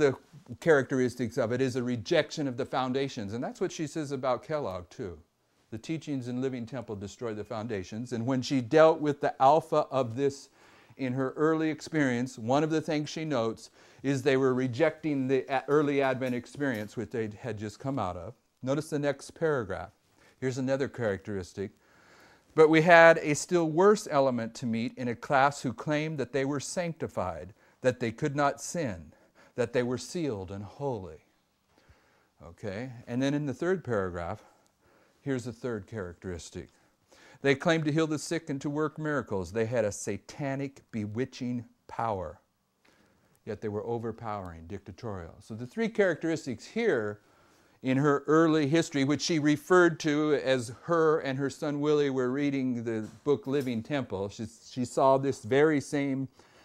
characteristics of it is a rejection of the foundations. And that's what she says about Kellogg, too. The teachings in Living Temple destroy the foundations. And when she dealt with the alpha of this in her early experience, one of the things she notes is they were rejecting the early Advent experience, which they had just come out of. Notice the next paragraph. Here's another characteristic. But we had a still worse element to meet in a class who claimed that they were sanctified, that they could not sin, that they were sealed and holy. Okay, and then in the third paragraph, here's the third characteristic. They claimed to heal the sick and to work miracles. They had a satanic, bewitching power, yet they were overpowering, dictatorial. So the three characteristics here in her early history, which she referred to as her and her son Willie were reading the book Living Temple. She saw this very same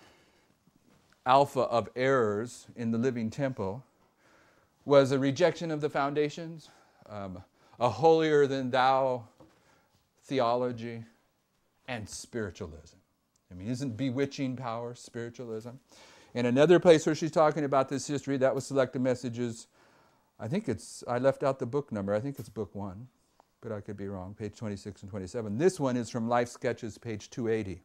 alpha of errors in the Living Temple, was a rejection of the foundations, a holier-than-thou theology, and spiritualism. I mean, isn't bewitching power spiritualism? In another place where she's talking about this history, that was Selected Messages. I left out the book number. I think it's book 1, but I could be wrong, page 26 and 27. This one is from Life Sketches, page 280.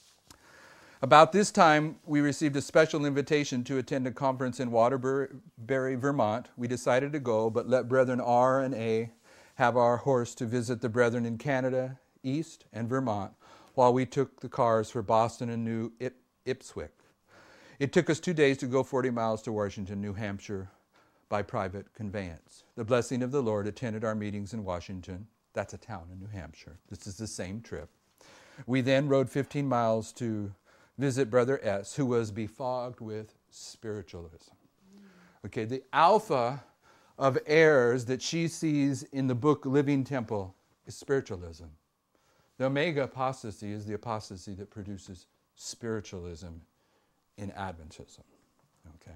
About this time, we received a special invitation to attend a conference in Waterbury, Vermont. We decided to go, but let Brethren R and A have our horse to visit the brethren in Canada, East, and Vermont, while we took the cars for Boston and New Ipswich. It took us 2 days to go 40 miles to Washington, New Hampshire, by private conveyance. The blessing of the Lord attended our meetings in Washington. That's a town in New Hampshire. This is the same trip. We then rode 15 miles to visit Brother S., who was befogged with spiritualism. Okay, the alpha of errors that she sees in the book Living Temple is spiritualism. The omega apostasy is the apostasy that produces spiritualism in Adventism. Okay.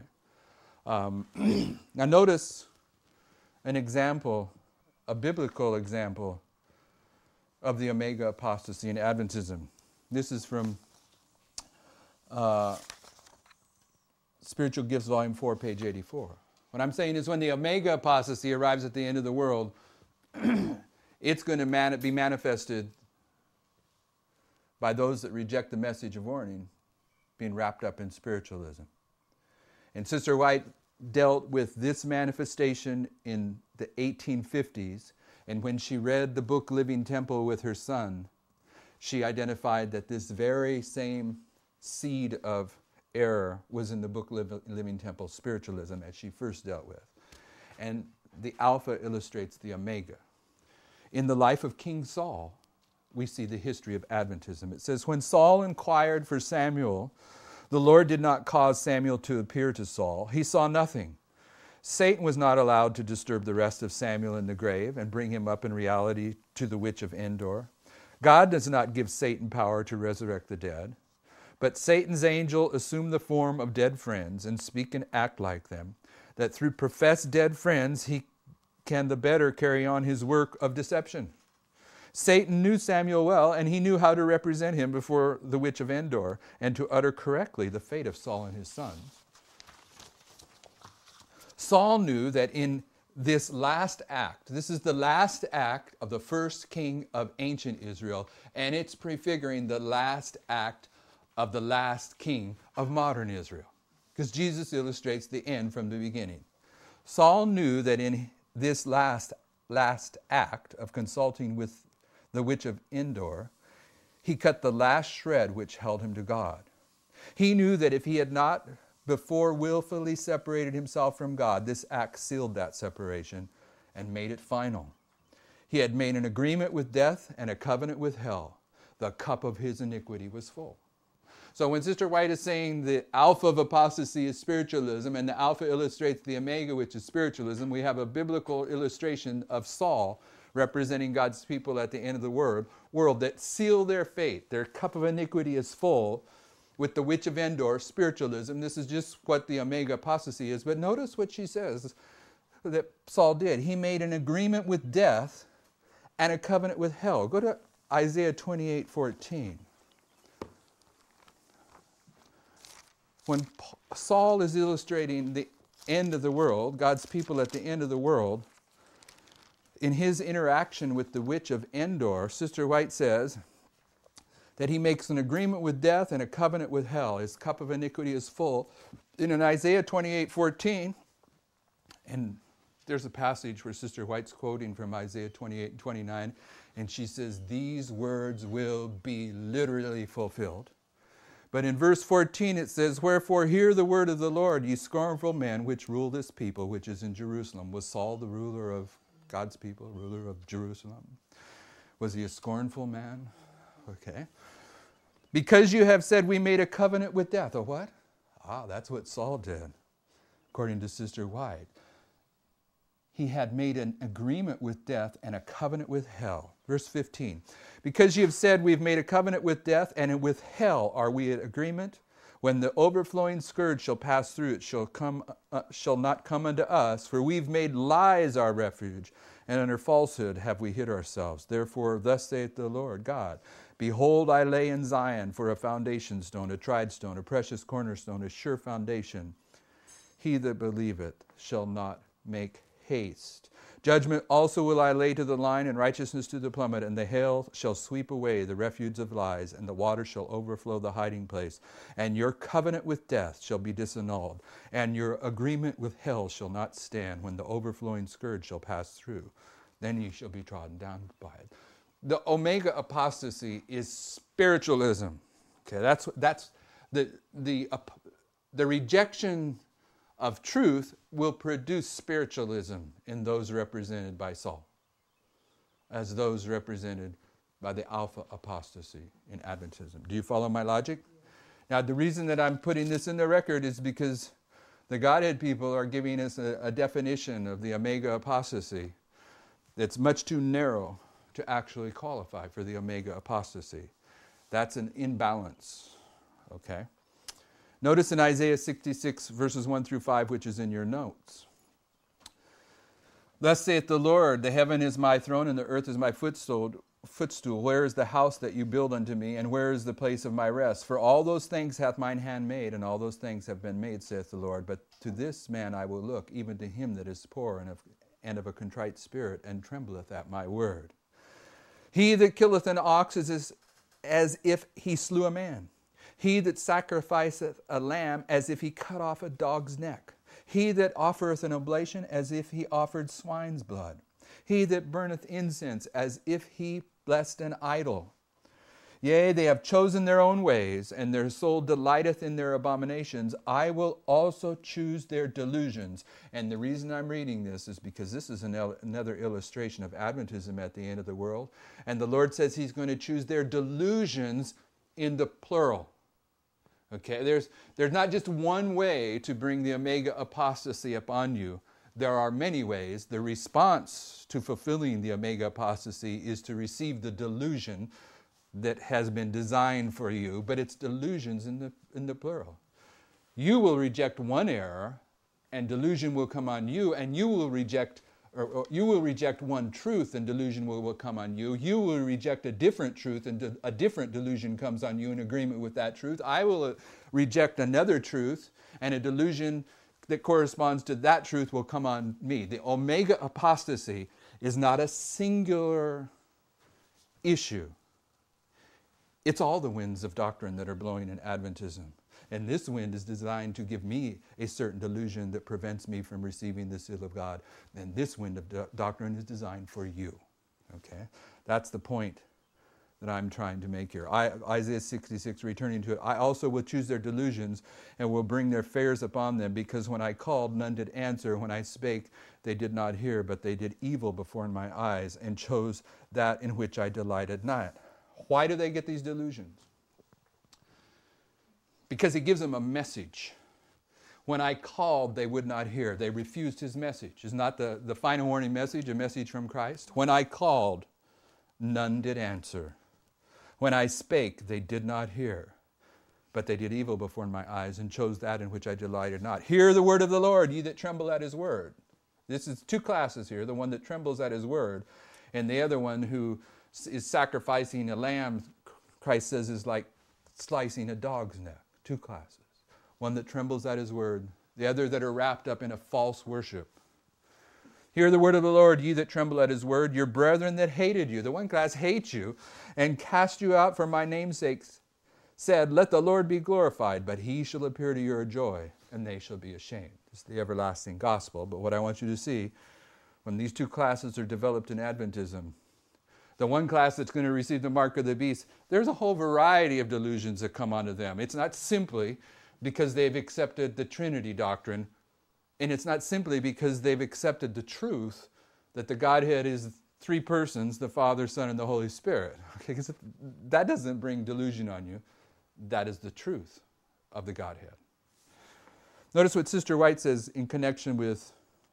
Now notice an example, a biblical example of the omega apostasy in Adventism. This is from Spiritual Gifts, Volume 4, page 84. What I'm saying is when the omega apostasy arrives at the end of the world, it's going to be manifested by those that reject the message of warning being wrapped up in spiritualism. And Sister White dealt with this manifestation in the 1850s, and when she read the book Living Temple with her son, she identified that this very same seed of error was in the book Living Temple, spiritualism, as she first dealt with. And the alpha illustrates the omega. In the life of King Saul, we see the history of Adventism. It says, when Saul inquired for Samuel, the Lord did not cause Samuel to appear to Saul. He saw nothing. Satan was not allowed to disturb the rest of Samuel in the grave and bring him up in reality to the witch of Endor. God does not give Satan power to resurrect the dead. But Satan's angel assumed the form of dead friends and speak and act like them, that through professed dead friends he can the better carry on his work of deception. Satan knew Samuel well, and he knew how to represent him before the witch of Endor and to utter correctly the fate of Saul and his sons. Saul knew that in this last act, this is the last act of the first king of ancient Israel, and it's prefiguring the last act of the last king of modern Israel, because Jesus illustrates the end from the beginning. Saul knew that in this last act of consulting with the witch of Endor, he cut the last shred which held him to God. He knew that if he had not before willfully separated himself from God, this act sealed that separation and made it final. He had made an agreement with death and a covenant with hell. The cup of his iniquity was full. So when Sister White is saying the alpha of apostasy is spiritualism and the alpha illustrates the omega, which is spiritualism, we have a biblical illustration of Saul representing God's people at the end of the world that seal their fate. Their cup of iniquity is full with the witch of Endor, spiritualism. This is just what the omega apostasy is. But notice what she says that Saul did. He made an agreement with death and a covenant with hell. Go to Isaiah 28:14. When Saul is illustrating the end of the world, God's people at the end of the world, in his interaction with the witch of Endor, Sister White says that he makes an agreement with death and a covenant with hell. His cup of iniquity is full. And in Isaiah 28:14, and there's a passage where Sister White's quoting from Isaiah 28 and 29, and she says, these words will be literally fulfilled. But in verse 14 it says, wherefore hear the word of the Lord, ye scornful men, which rule this people, which is in Jerusalem. Was Saul the ruler of God's people, ruler of Jerusalem? Was he a scornful man? Okay. Because you have said we made a covenant with death. A what? That's what Saul did, according to Sister White. He had made an agreement with death and a covenant with hell. Verse 15. Because you have said we've made a covenant with death, and with hell are we at agreement? When the overflowing scourge shall pass through, it shall not come unto us, for we've made lies our refuge, and under falsehood have we hid ourselves. Therefore, thus saith the Lord God, behold, I lay in Zion for a foundation stone, a tried stone, a precious cornerstone, a sure foundation. He that believeth shall not make haste. Judgment also will I lay to the line, and righteousness to the plummet, and the hail shall sweep away the refuge of lies, and the water shall overflow the hiding place. And your covenant with death shall be disannulled, and your agreement with hell shall not stand when the overflowing scourge shall pass through. Then ye shall be trodden down by it. The Omega apostasy is spiritualism. Okay, that's the rejection of truth will produce spiritualism in those represented by Saul, as those represented by the Alpha apostasy in Adventism. Do you follow my logic? Now, the reason that I'm putting this in the record is because the Godhead people are giving us a definition of the Omega apostasy that's much too narrow to actually qualify for the Omega apostasy. That's an imbalance, okay? Notice in Isaiah 66, verses 1 through 5, which is in your notes. Thus saith the Lord, the heaven is my throne, and the earth is my footstool. Where is the house that you build unto me, and where is the place of my rest? For all those things hath mine hand made, and all those things have been made, saith the Lord. But to this man I will look, even to him that is poor and of a contrite spirit, and trembleth at my word. He that killeth an ox is as if he slew a man. He that sacrificeth a lamb as if he cut off a dog's neck. He that offereth an oblation as if he offered swine's blood. He that burneth incense as if he blessed an idol. Yea, they have chosen their own ways, and their soul delighteth in their abominations. I will also choose their delusions. And the reason I'm reading this is because this is another illustration of Adventism at the end of the world. And the Lord says he's going to choose their delusions in the plural. Okay, there's not just one way to bring the Omega apostasy upon you. There are many ways. The response to fulfilling the Omega apostasy is to receive the delusion that has been designed for you, but it's delusions in the plural. You will reject one error, and delusion will come on you, and you will reject one truth, and delusion will come on you. You will reject a different truth, and a different delusion comes on you in agreement with that truth. I will reject another truth, and a delusion that corresponds to that truth will come on me. The Omega apostasy is not a singular issue. It's all the winds of doctrine that are blowing in Adventism. And this wind is designed to give me a certain delusion that prevents me from receiving the seal of God. And this wind of doctrine is designed for you. Okay? That's the point that I'm trying to make here. Isaiah 66, returning to it, I also will choose their delusions and will bring their fears upon them, because when I called, none did answer. When I spake, they did not hear, but they did evil before my eyes and chose that in which I delighted not. Why do they get these delusions? Because he gives them a message. When I called, they would not hear. They refused his message. Is not the final warning message a message from Christ? When I called, none did answer. When I spake, they did not hear. But they did evil before my eyes and chose that in which I delighted not. Hear the word of the Lord, ye that tremble at his word. This is two classes here. The one that trembles at his word, and the other one who is sacrificing a lamb, Christ says, is like slicing a dog's neck. Two classes. One that trembles at his word, The other that are wrapped up in a false worship. Hear the word of the Lord, ye that tremble at his word, your brethren that hated you. The one class hates you and cast you out for my name's sake, said, let the Lord be glorified, but he shall appear to your joy, and they shall be ashamed. It's the everlasting gospel. But what I want you to see, when these two classes are developed in Adventism, the one class that's going to receive the mark of the beast, there's a whole variety of delusions that come onto them. It's not simply because they've accepted the Trinity doctrine, and it's not simply because they've accepted the truth that the Godhead is three persons, the Father, Son, and the Holy Spirit. Okay, because that doesn't bring delusion on you. That is the truth of the Godhead. Notice what Sister White says in connection with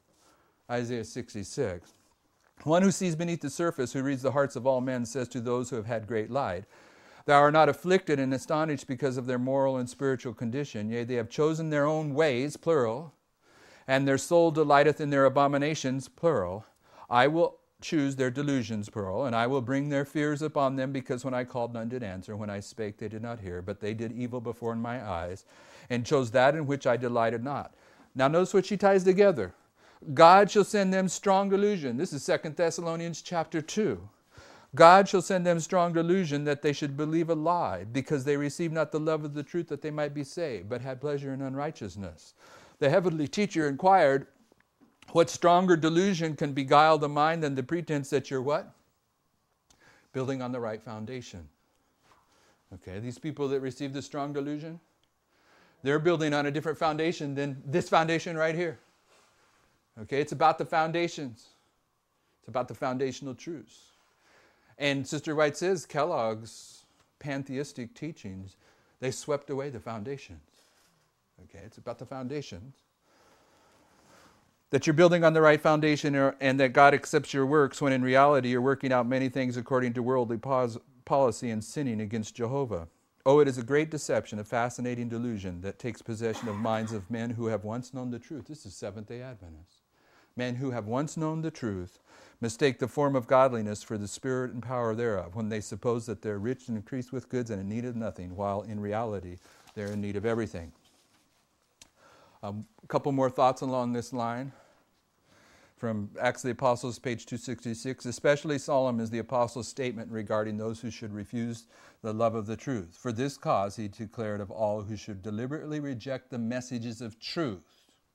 Isaiah 66. One who sees beneath the surface, who reads the hearts of all men, says to those who have had great light, thou art not afflicted and astonished because of their moral and spiritual condition. Yea, they have chosen their own ways, plural, and their soul delighteth in their abominations, plural. I will choose their delusions, plural, and I will bring their fears upon them, because when I called, none did answer. When I spake, they did not hear, but they did evil before in my eyes, and chose that in which I delighted not. Now notice what she ties together. God shall send them strong delusion. This is 2 Thessalonians chapter 2. God shall send them strong delusion that they should believe a lie, because they received not the love of the truth that they might be saved, but had pleasure in unrighteousness. The heavenly teacher inquired, what stronger delusion can beguile the mind than the pretense that you're what? Building on the right foundation. Okay, these people that receive the strong delusion, they're building on a different foundation than this foundation right here. Okay, it's about the foundations. It's about the foundational truths. And Sister White says Kellogg's pantheistic teachings, they swept away the foundations. Okay, it's about the foundations. That you're building on the right foundation, and that God accepts your works, when in reality you're working out many things according to worldly policy and sinning against Jehovah. Oh, it is a great deception, a fascinating delusion that takes possession of minds of men who have once known the truth. This is Seventh-day Adventists. Men who have once known the truth mistake the form of godliness for the spirit and power thereof, when they suppose that they're rich and increased with goods and in need of nothing, while in reality they're in need of everything. A couple more thoughts along this line. From Acts of the Apostles, page 266, especially solemn is the apostle's statement regarding those who should refuse the love of the truth. For this cause he declared of all who should deliberately reject the messages of truth.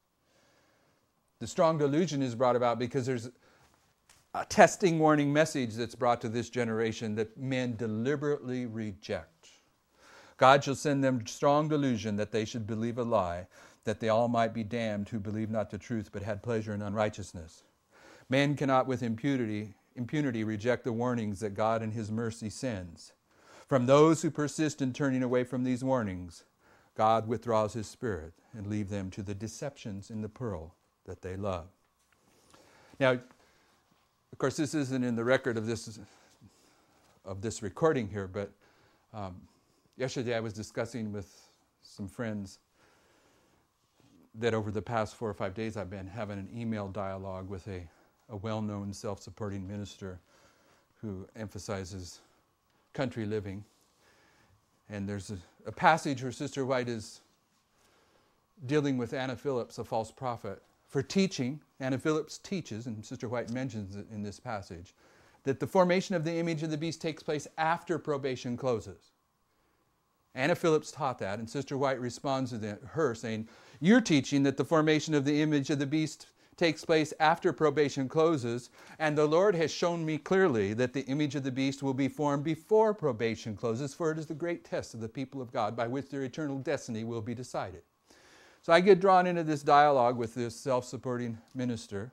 The strong delusion is brought about because there's a testing warning message that's brought to this generation that men deliberately reject. God shall send them strong delusion that they should believe a lie, that they all might be damned who believe not the truth, but had pleasure in unrighteousness. Man cannot with impunity reject the warnings that God in his mercy sends. From those who persist in turning away from these warnings, God withdraws his spirit and leave them to the deceptions in the pearl that they love. Now, of course, this isn't in the record of this recording here, but yesterday I was discussing with some friends that over the past 4 or 5 days I've been having an email dialogue with a well-known self-supporting minister who emphasizes country living. And there's a passage where Sister White is dealing with Anna Phillips, a false prophet, for teaching. Anna Phillips teaches, and Sister White mentions it in this passage, that the formation of the image of the beast takes place after probation closes. Anna Phillips taught that, and Sister White responds to her saying, you're teaching that the formation of the image of the beast takes place after probation closes, and the Lord has shown me clearly that the image of the beast will be formed before probation closes, for it is the great test of the people of God by which their eternal destiny will be decided. So I get drawn into this dialogue with this self-supporting minister,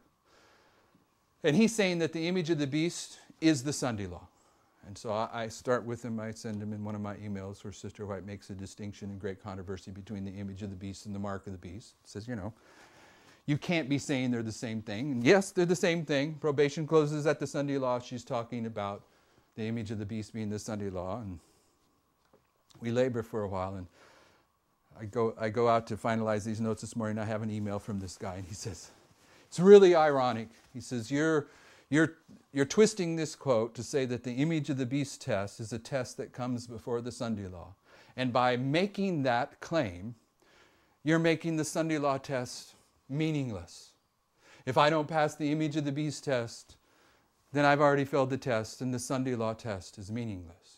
and he's saying that the image of the beast is the Sunday law. And so I start with him, I send him in one of my emails where Sister White makes a distinction in great controversy between the image of the beast and the mark of the beast. It says, you can't be saying they're the same thing. And yes, they're the same thing. Probation closes at the Sunday law. She's talking about the image of the beast being the Sunday law. And we labor for a while. And I go out to finalize these notes this morning. I have an email from this guy, and he says, it's really ironic. He says, you're twisting this quote to say that the image of the beast test is a test that comes before the Sunday law. And by making that claim, you're making the Sunday law test meaningless. If I don't pass the image of the beast test, then I've already failed the test, and the Sunday law test is meaningless.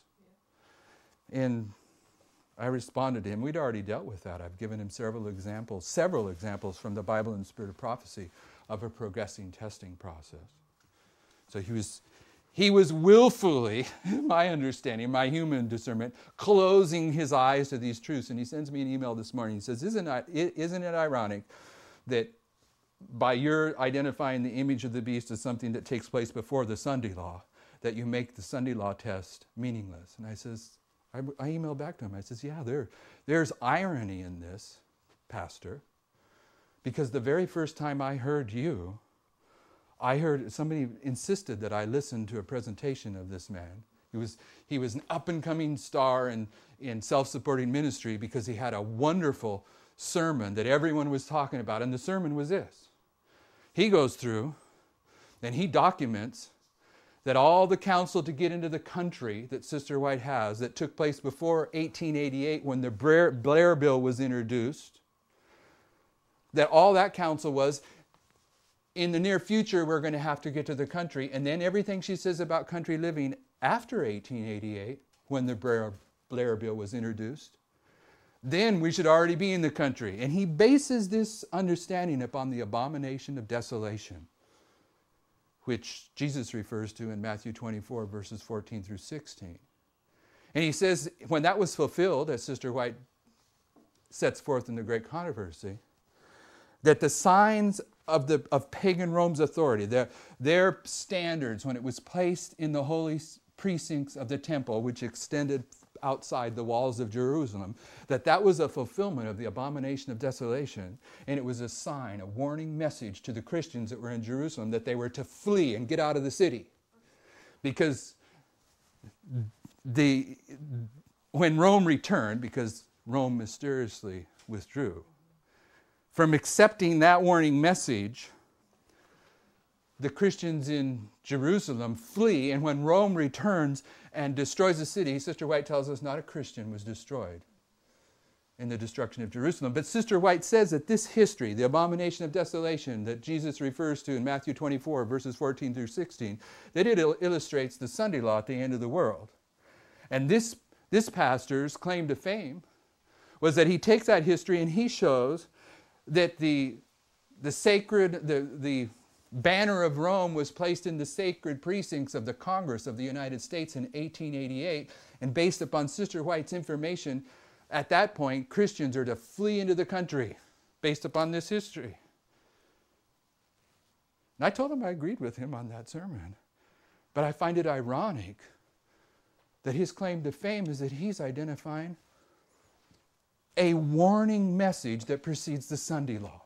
And I responded to him. We'd already dealt with that. I've given him several examples from the Bible and the Spirit of Prophecy of a progressing testing process. So he was willfully, my understanding, my human discernment, closing his eyes to these truths. And he sends me an email this morning. He says, isn't it ironic that by your identifying the image of the beast as something that takes place before the Sunday law, that you make the Sunday law test meaningless? And I emailed back to him. I says, yeah, there's irony in this, Pastor, because the very first time I heard you, I heard somebody insisted that I listen to a presentation of this man. He was an up-and-coming star in self-supporting ministry because he had a wonderful sermon that everyone was talking about, and the sermon was this. He goes through and he documents that all the counsel to get into the country that Sister White has that took place before 1888 when the Blair Bill was introduced, that all that counsel was, in the near future we're going to have to get to the country, and then everything she says about country living after 1888 when the Blair Bill was introduced, then we should already be in the country. And he bases this understanding upon the abomination of desolation, which Jesus refers to in Matthew 24, verses 14 through 16. And he says, when that was fulfilled, as Sister White sets forth in the Great Controversy, that the signs of pagan Rome's authority, their standards when it was placed in the holy precincts of the temple, which extended outside the walls of Jerusalem, that was a fulfillment of the abomination of desolation, and it was a sign, a warning message to the Christians that were in Jerusalem that they were to flee and get out of the city. Because when Rome returned, because Rome mysteriously withdrew, from accepting that warning message, the Christians in Jerusalem flee, and when Rome returns and destroys the city, Sister White tells us not a Christian was destroyed in the destruction of Jerusalem. But Sister White says that this history, the abomination of desolation that Jesus refers to in Matthew 24, verses 14 through 16, that it illustrates the Sunday law at the end of the world. And this pastor's claim to fame was that he takes that history and he shows that the banner of Rome was placed in the sacred precincts of the Congress of the United States in 1888, and based upon Sister White's information, at that point, Christians are to flee into the country based upon this history. And I told him I agreed with him on that sermon, but I find it ironic that his claim to fame is that he's identifying a warning message that precedes the Sunday law.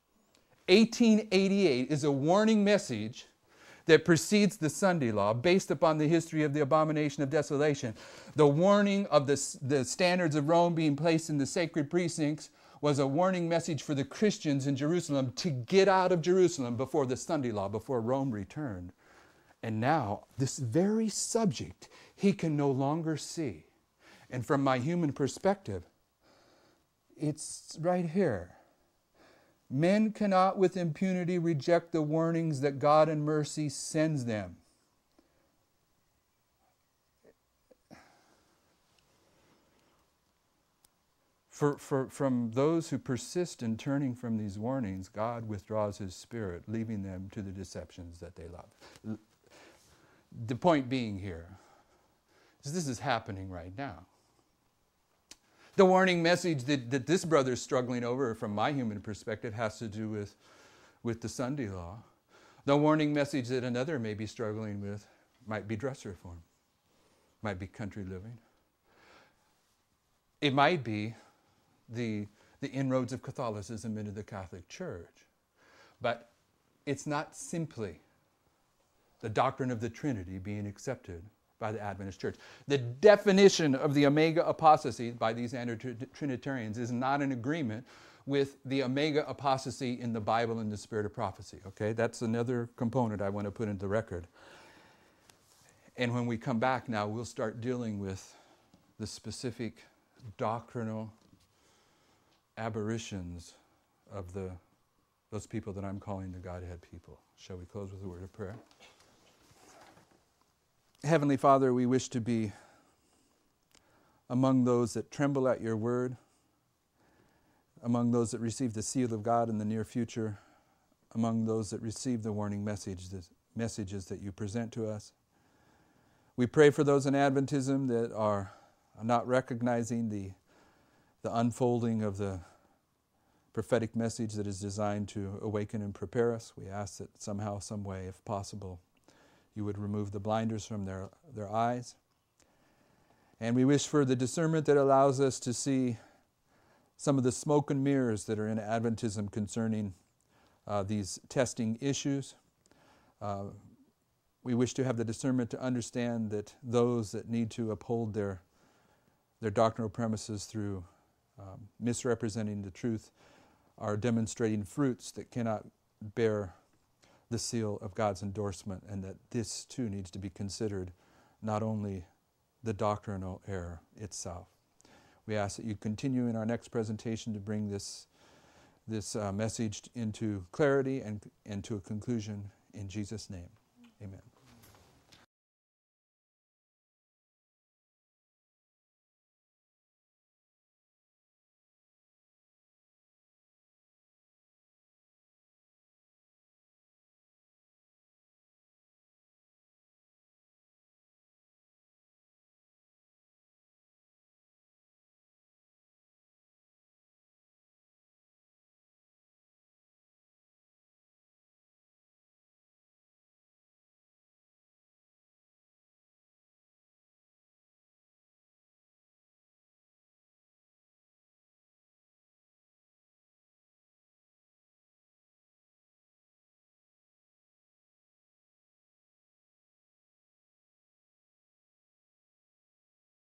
1888 is a warning message that precedes the Sunday law based upon the history of the abomination of desolation. The warning of the standards of Rome being placed in the sacred precincts was a warning message for the Christians in Jerusalem to get out of Jerusalem before the Sunday law, before Rome returned. And now, this very subject he can no longer see. And from my human perspective, it's right here. Men cannot with impunity reject the warnings that God in mercy sends them. From those who persist in turning from these warnings, God withdraws His Spirit, leaving them to the deceptions that they love. The point being here is this is happening right now. The warning message that this brother is struggling over, from my human perspective, has to do with the Sunday law. The warning message that another may be struggling with might be dress reform, might be country living. It might be the inroads of Catholicism into the Catholic Church. But it's not simply the doctrine of the Trinity being accepted by the Adventist Church. The definition of the Omega apostasy by these anti-Trinitarians is not in agreement with the Omega apostasy in the Bible and the Spirit of Prophecy. Okay, that's another component I want to put into the record. And when we come back now, we'll start dealing with the specific doctrinal aberrations of those people that I'm calling the Godhead people. Shall we close with a word of prayer? Heavenly Father, we wish to be among those that tremble at your word, among those that receive the seal of God in the near future, among those that receive the warning messages that you present to us. We pray for those in Adventism that are not recognizing the unfolding of the prophetic message that is designed to awaken and prepare us. We ask that somehow, some way, if possible, you would remove the blinders from their eyes. And we wish for the discernment that allows us to see some of the smoke and mirrors that are in Adventism concerning these testing issues. We wish to have the discernment to understand that those that need to uphold their doctrinal premises through misrepresenting the truth are demonstrating fruits that cannot bear the seal of God's endorsement, and that this too needs to be considered, not only the doctrinal error itself. We ask that you continue in our next presentation to bring this message into clarity and to a conclusion in Jesus' name. Amen.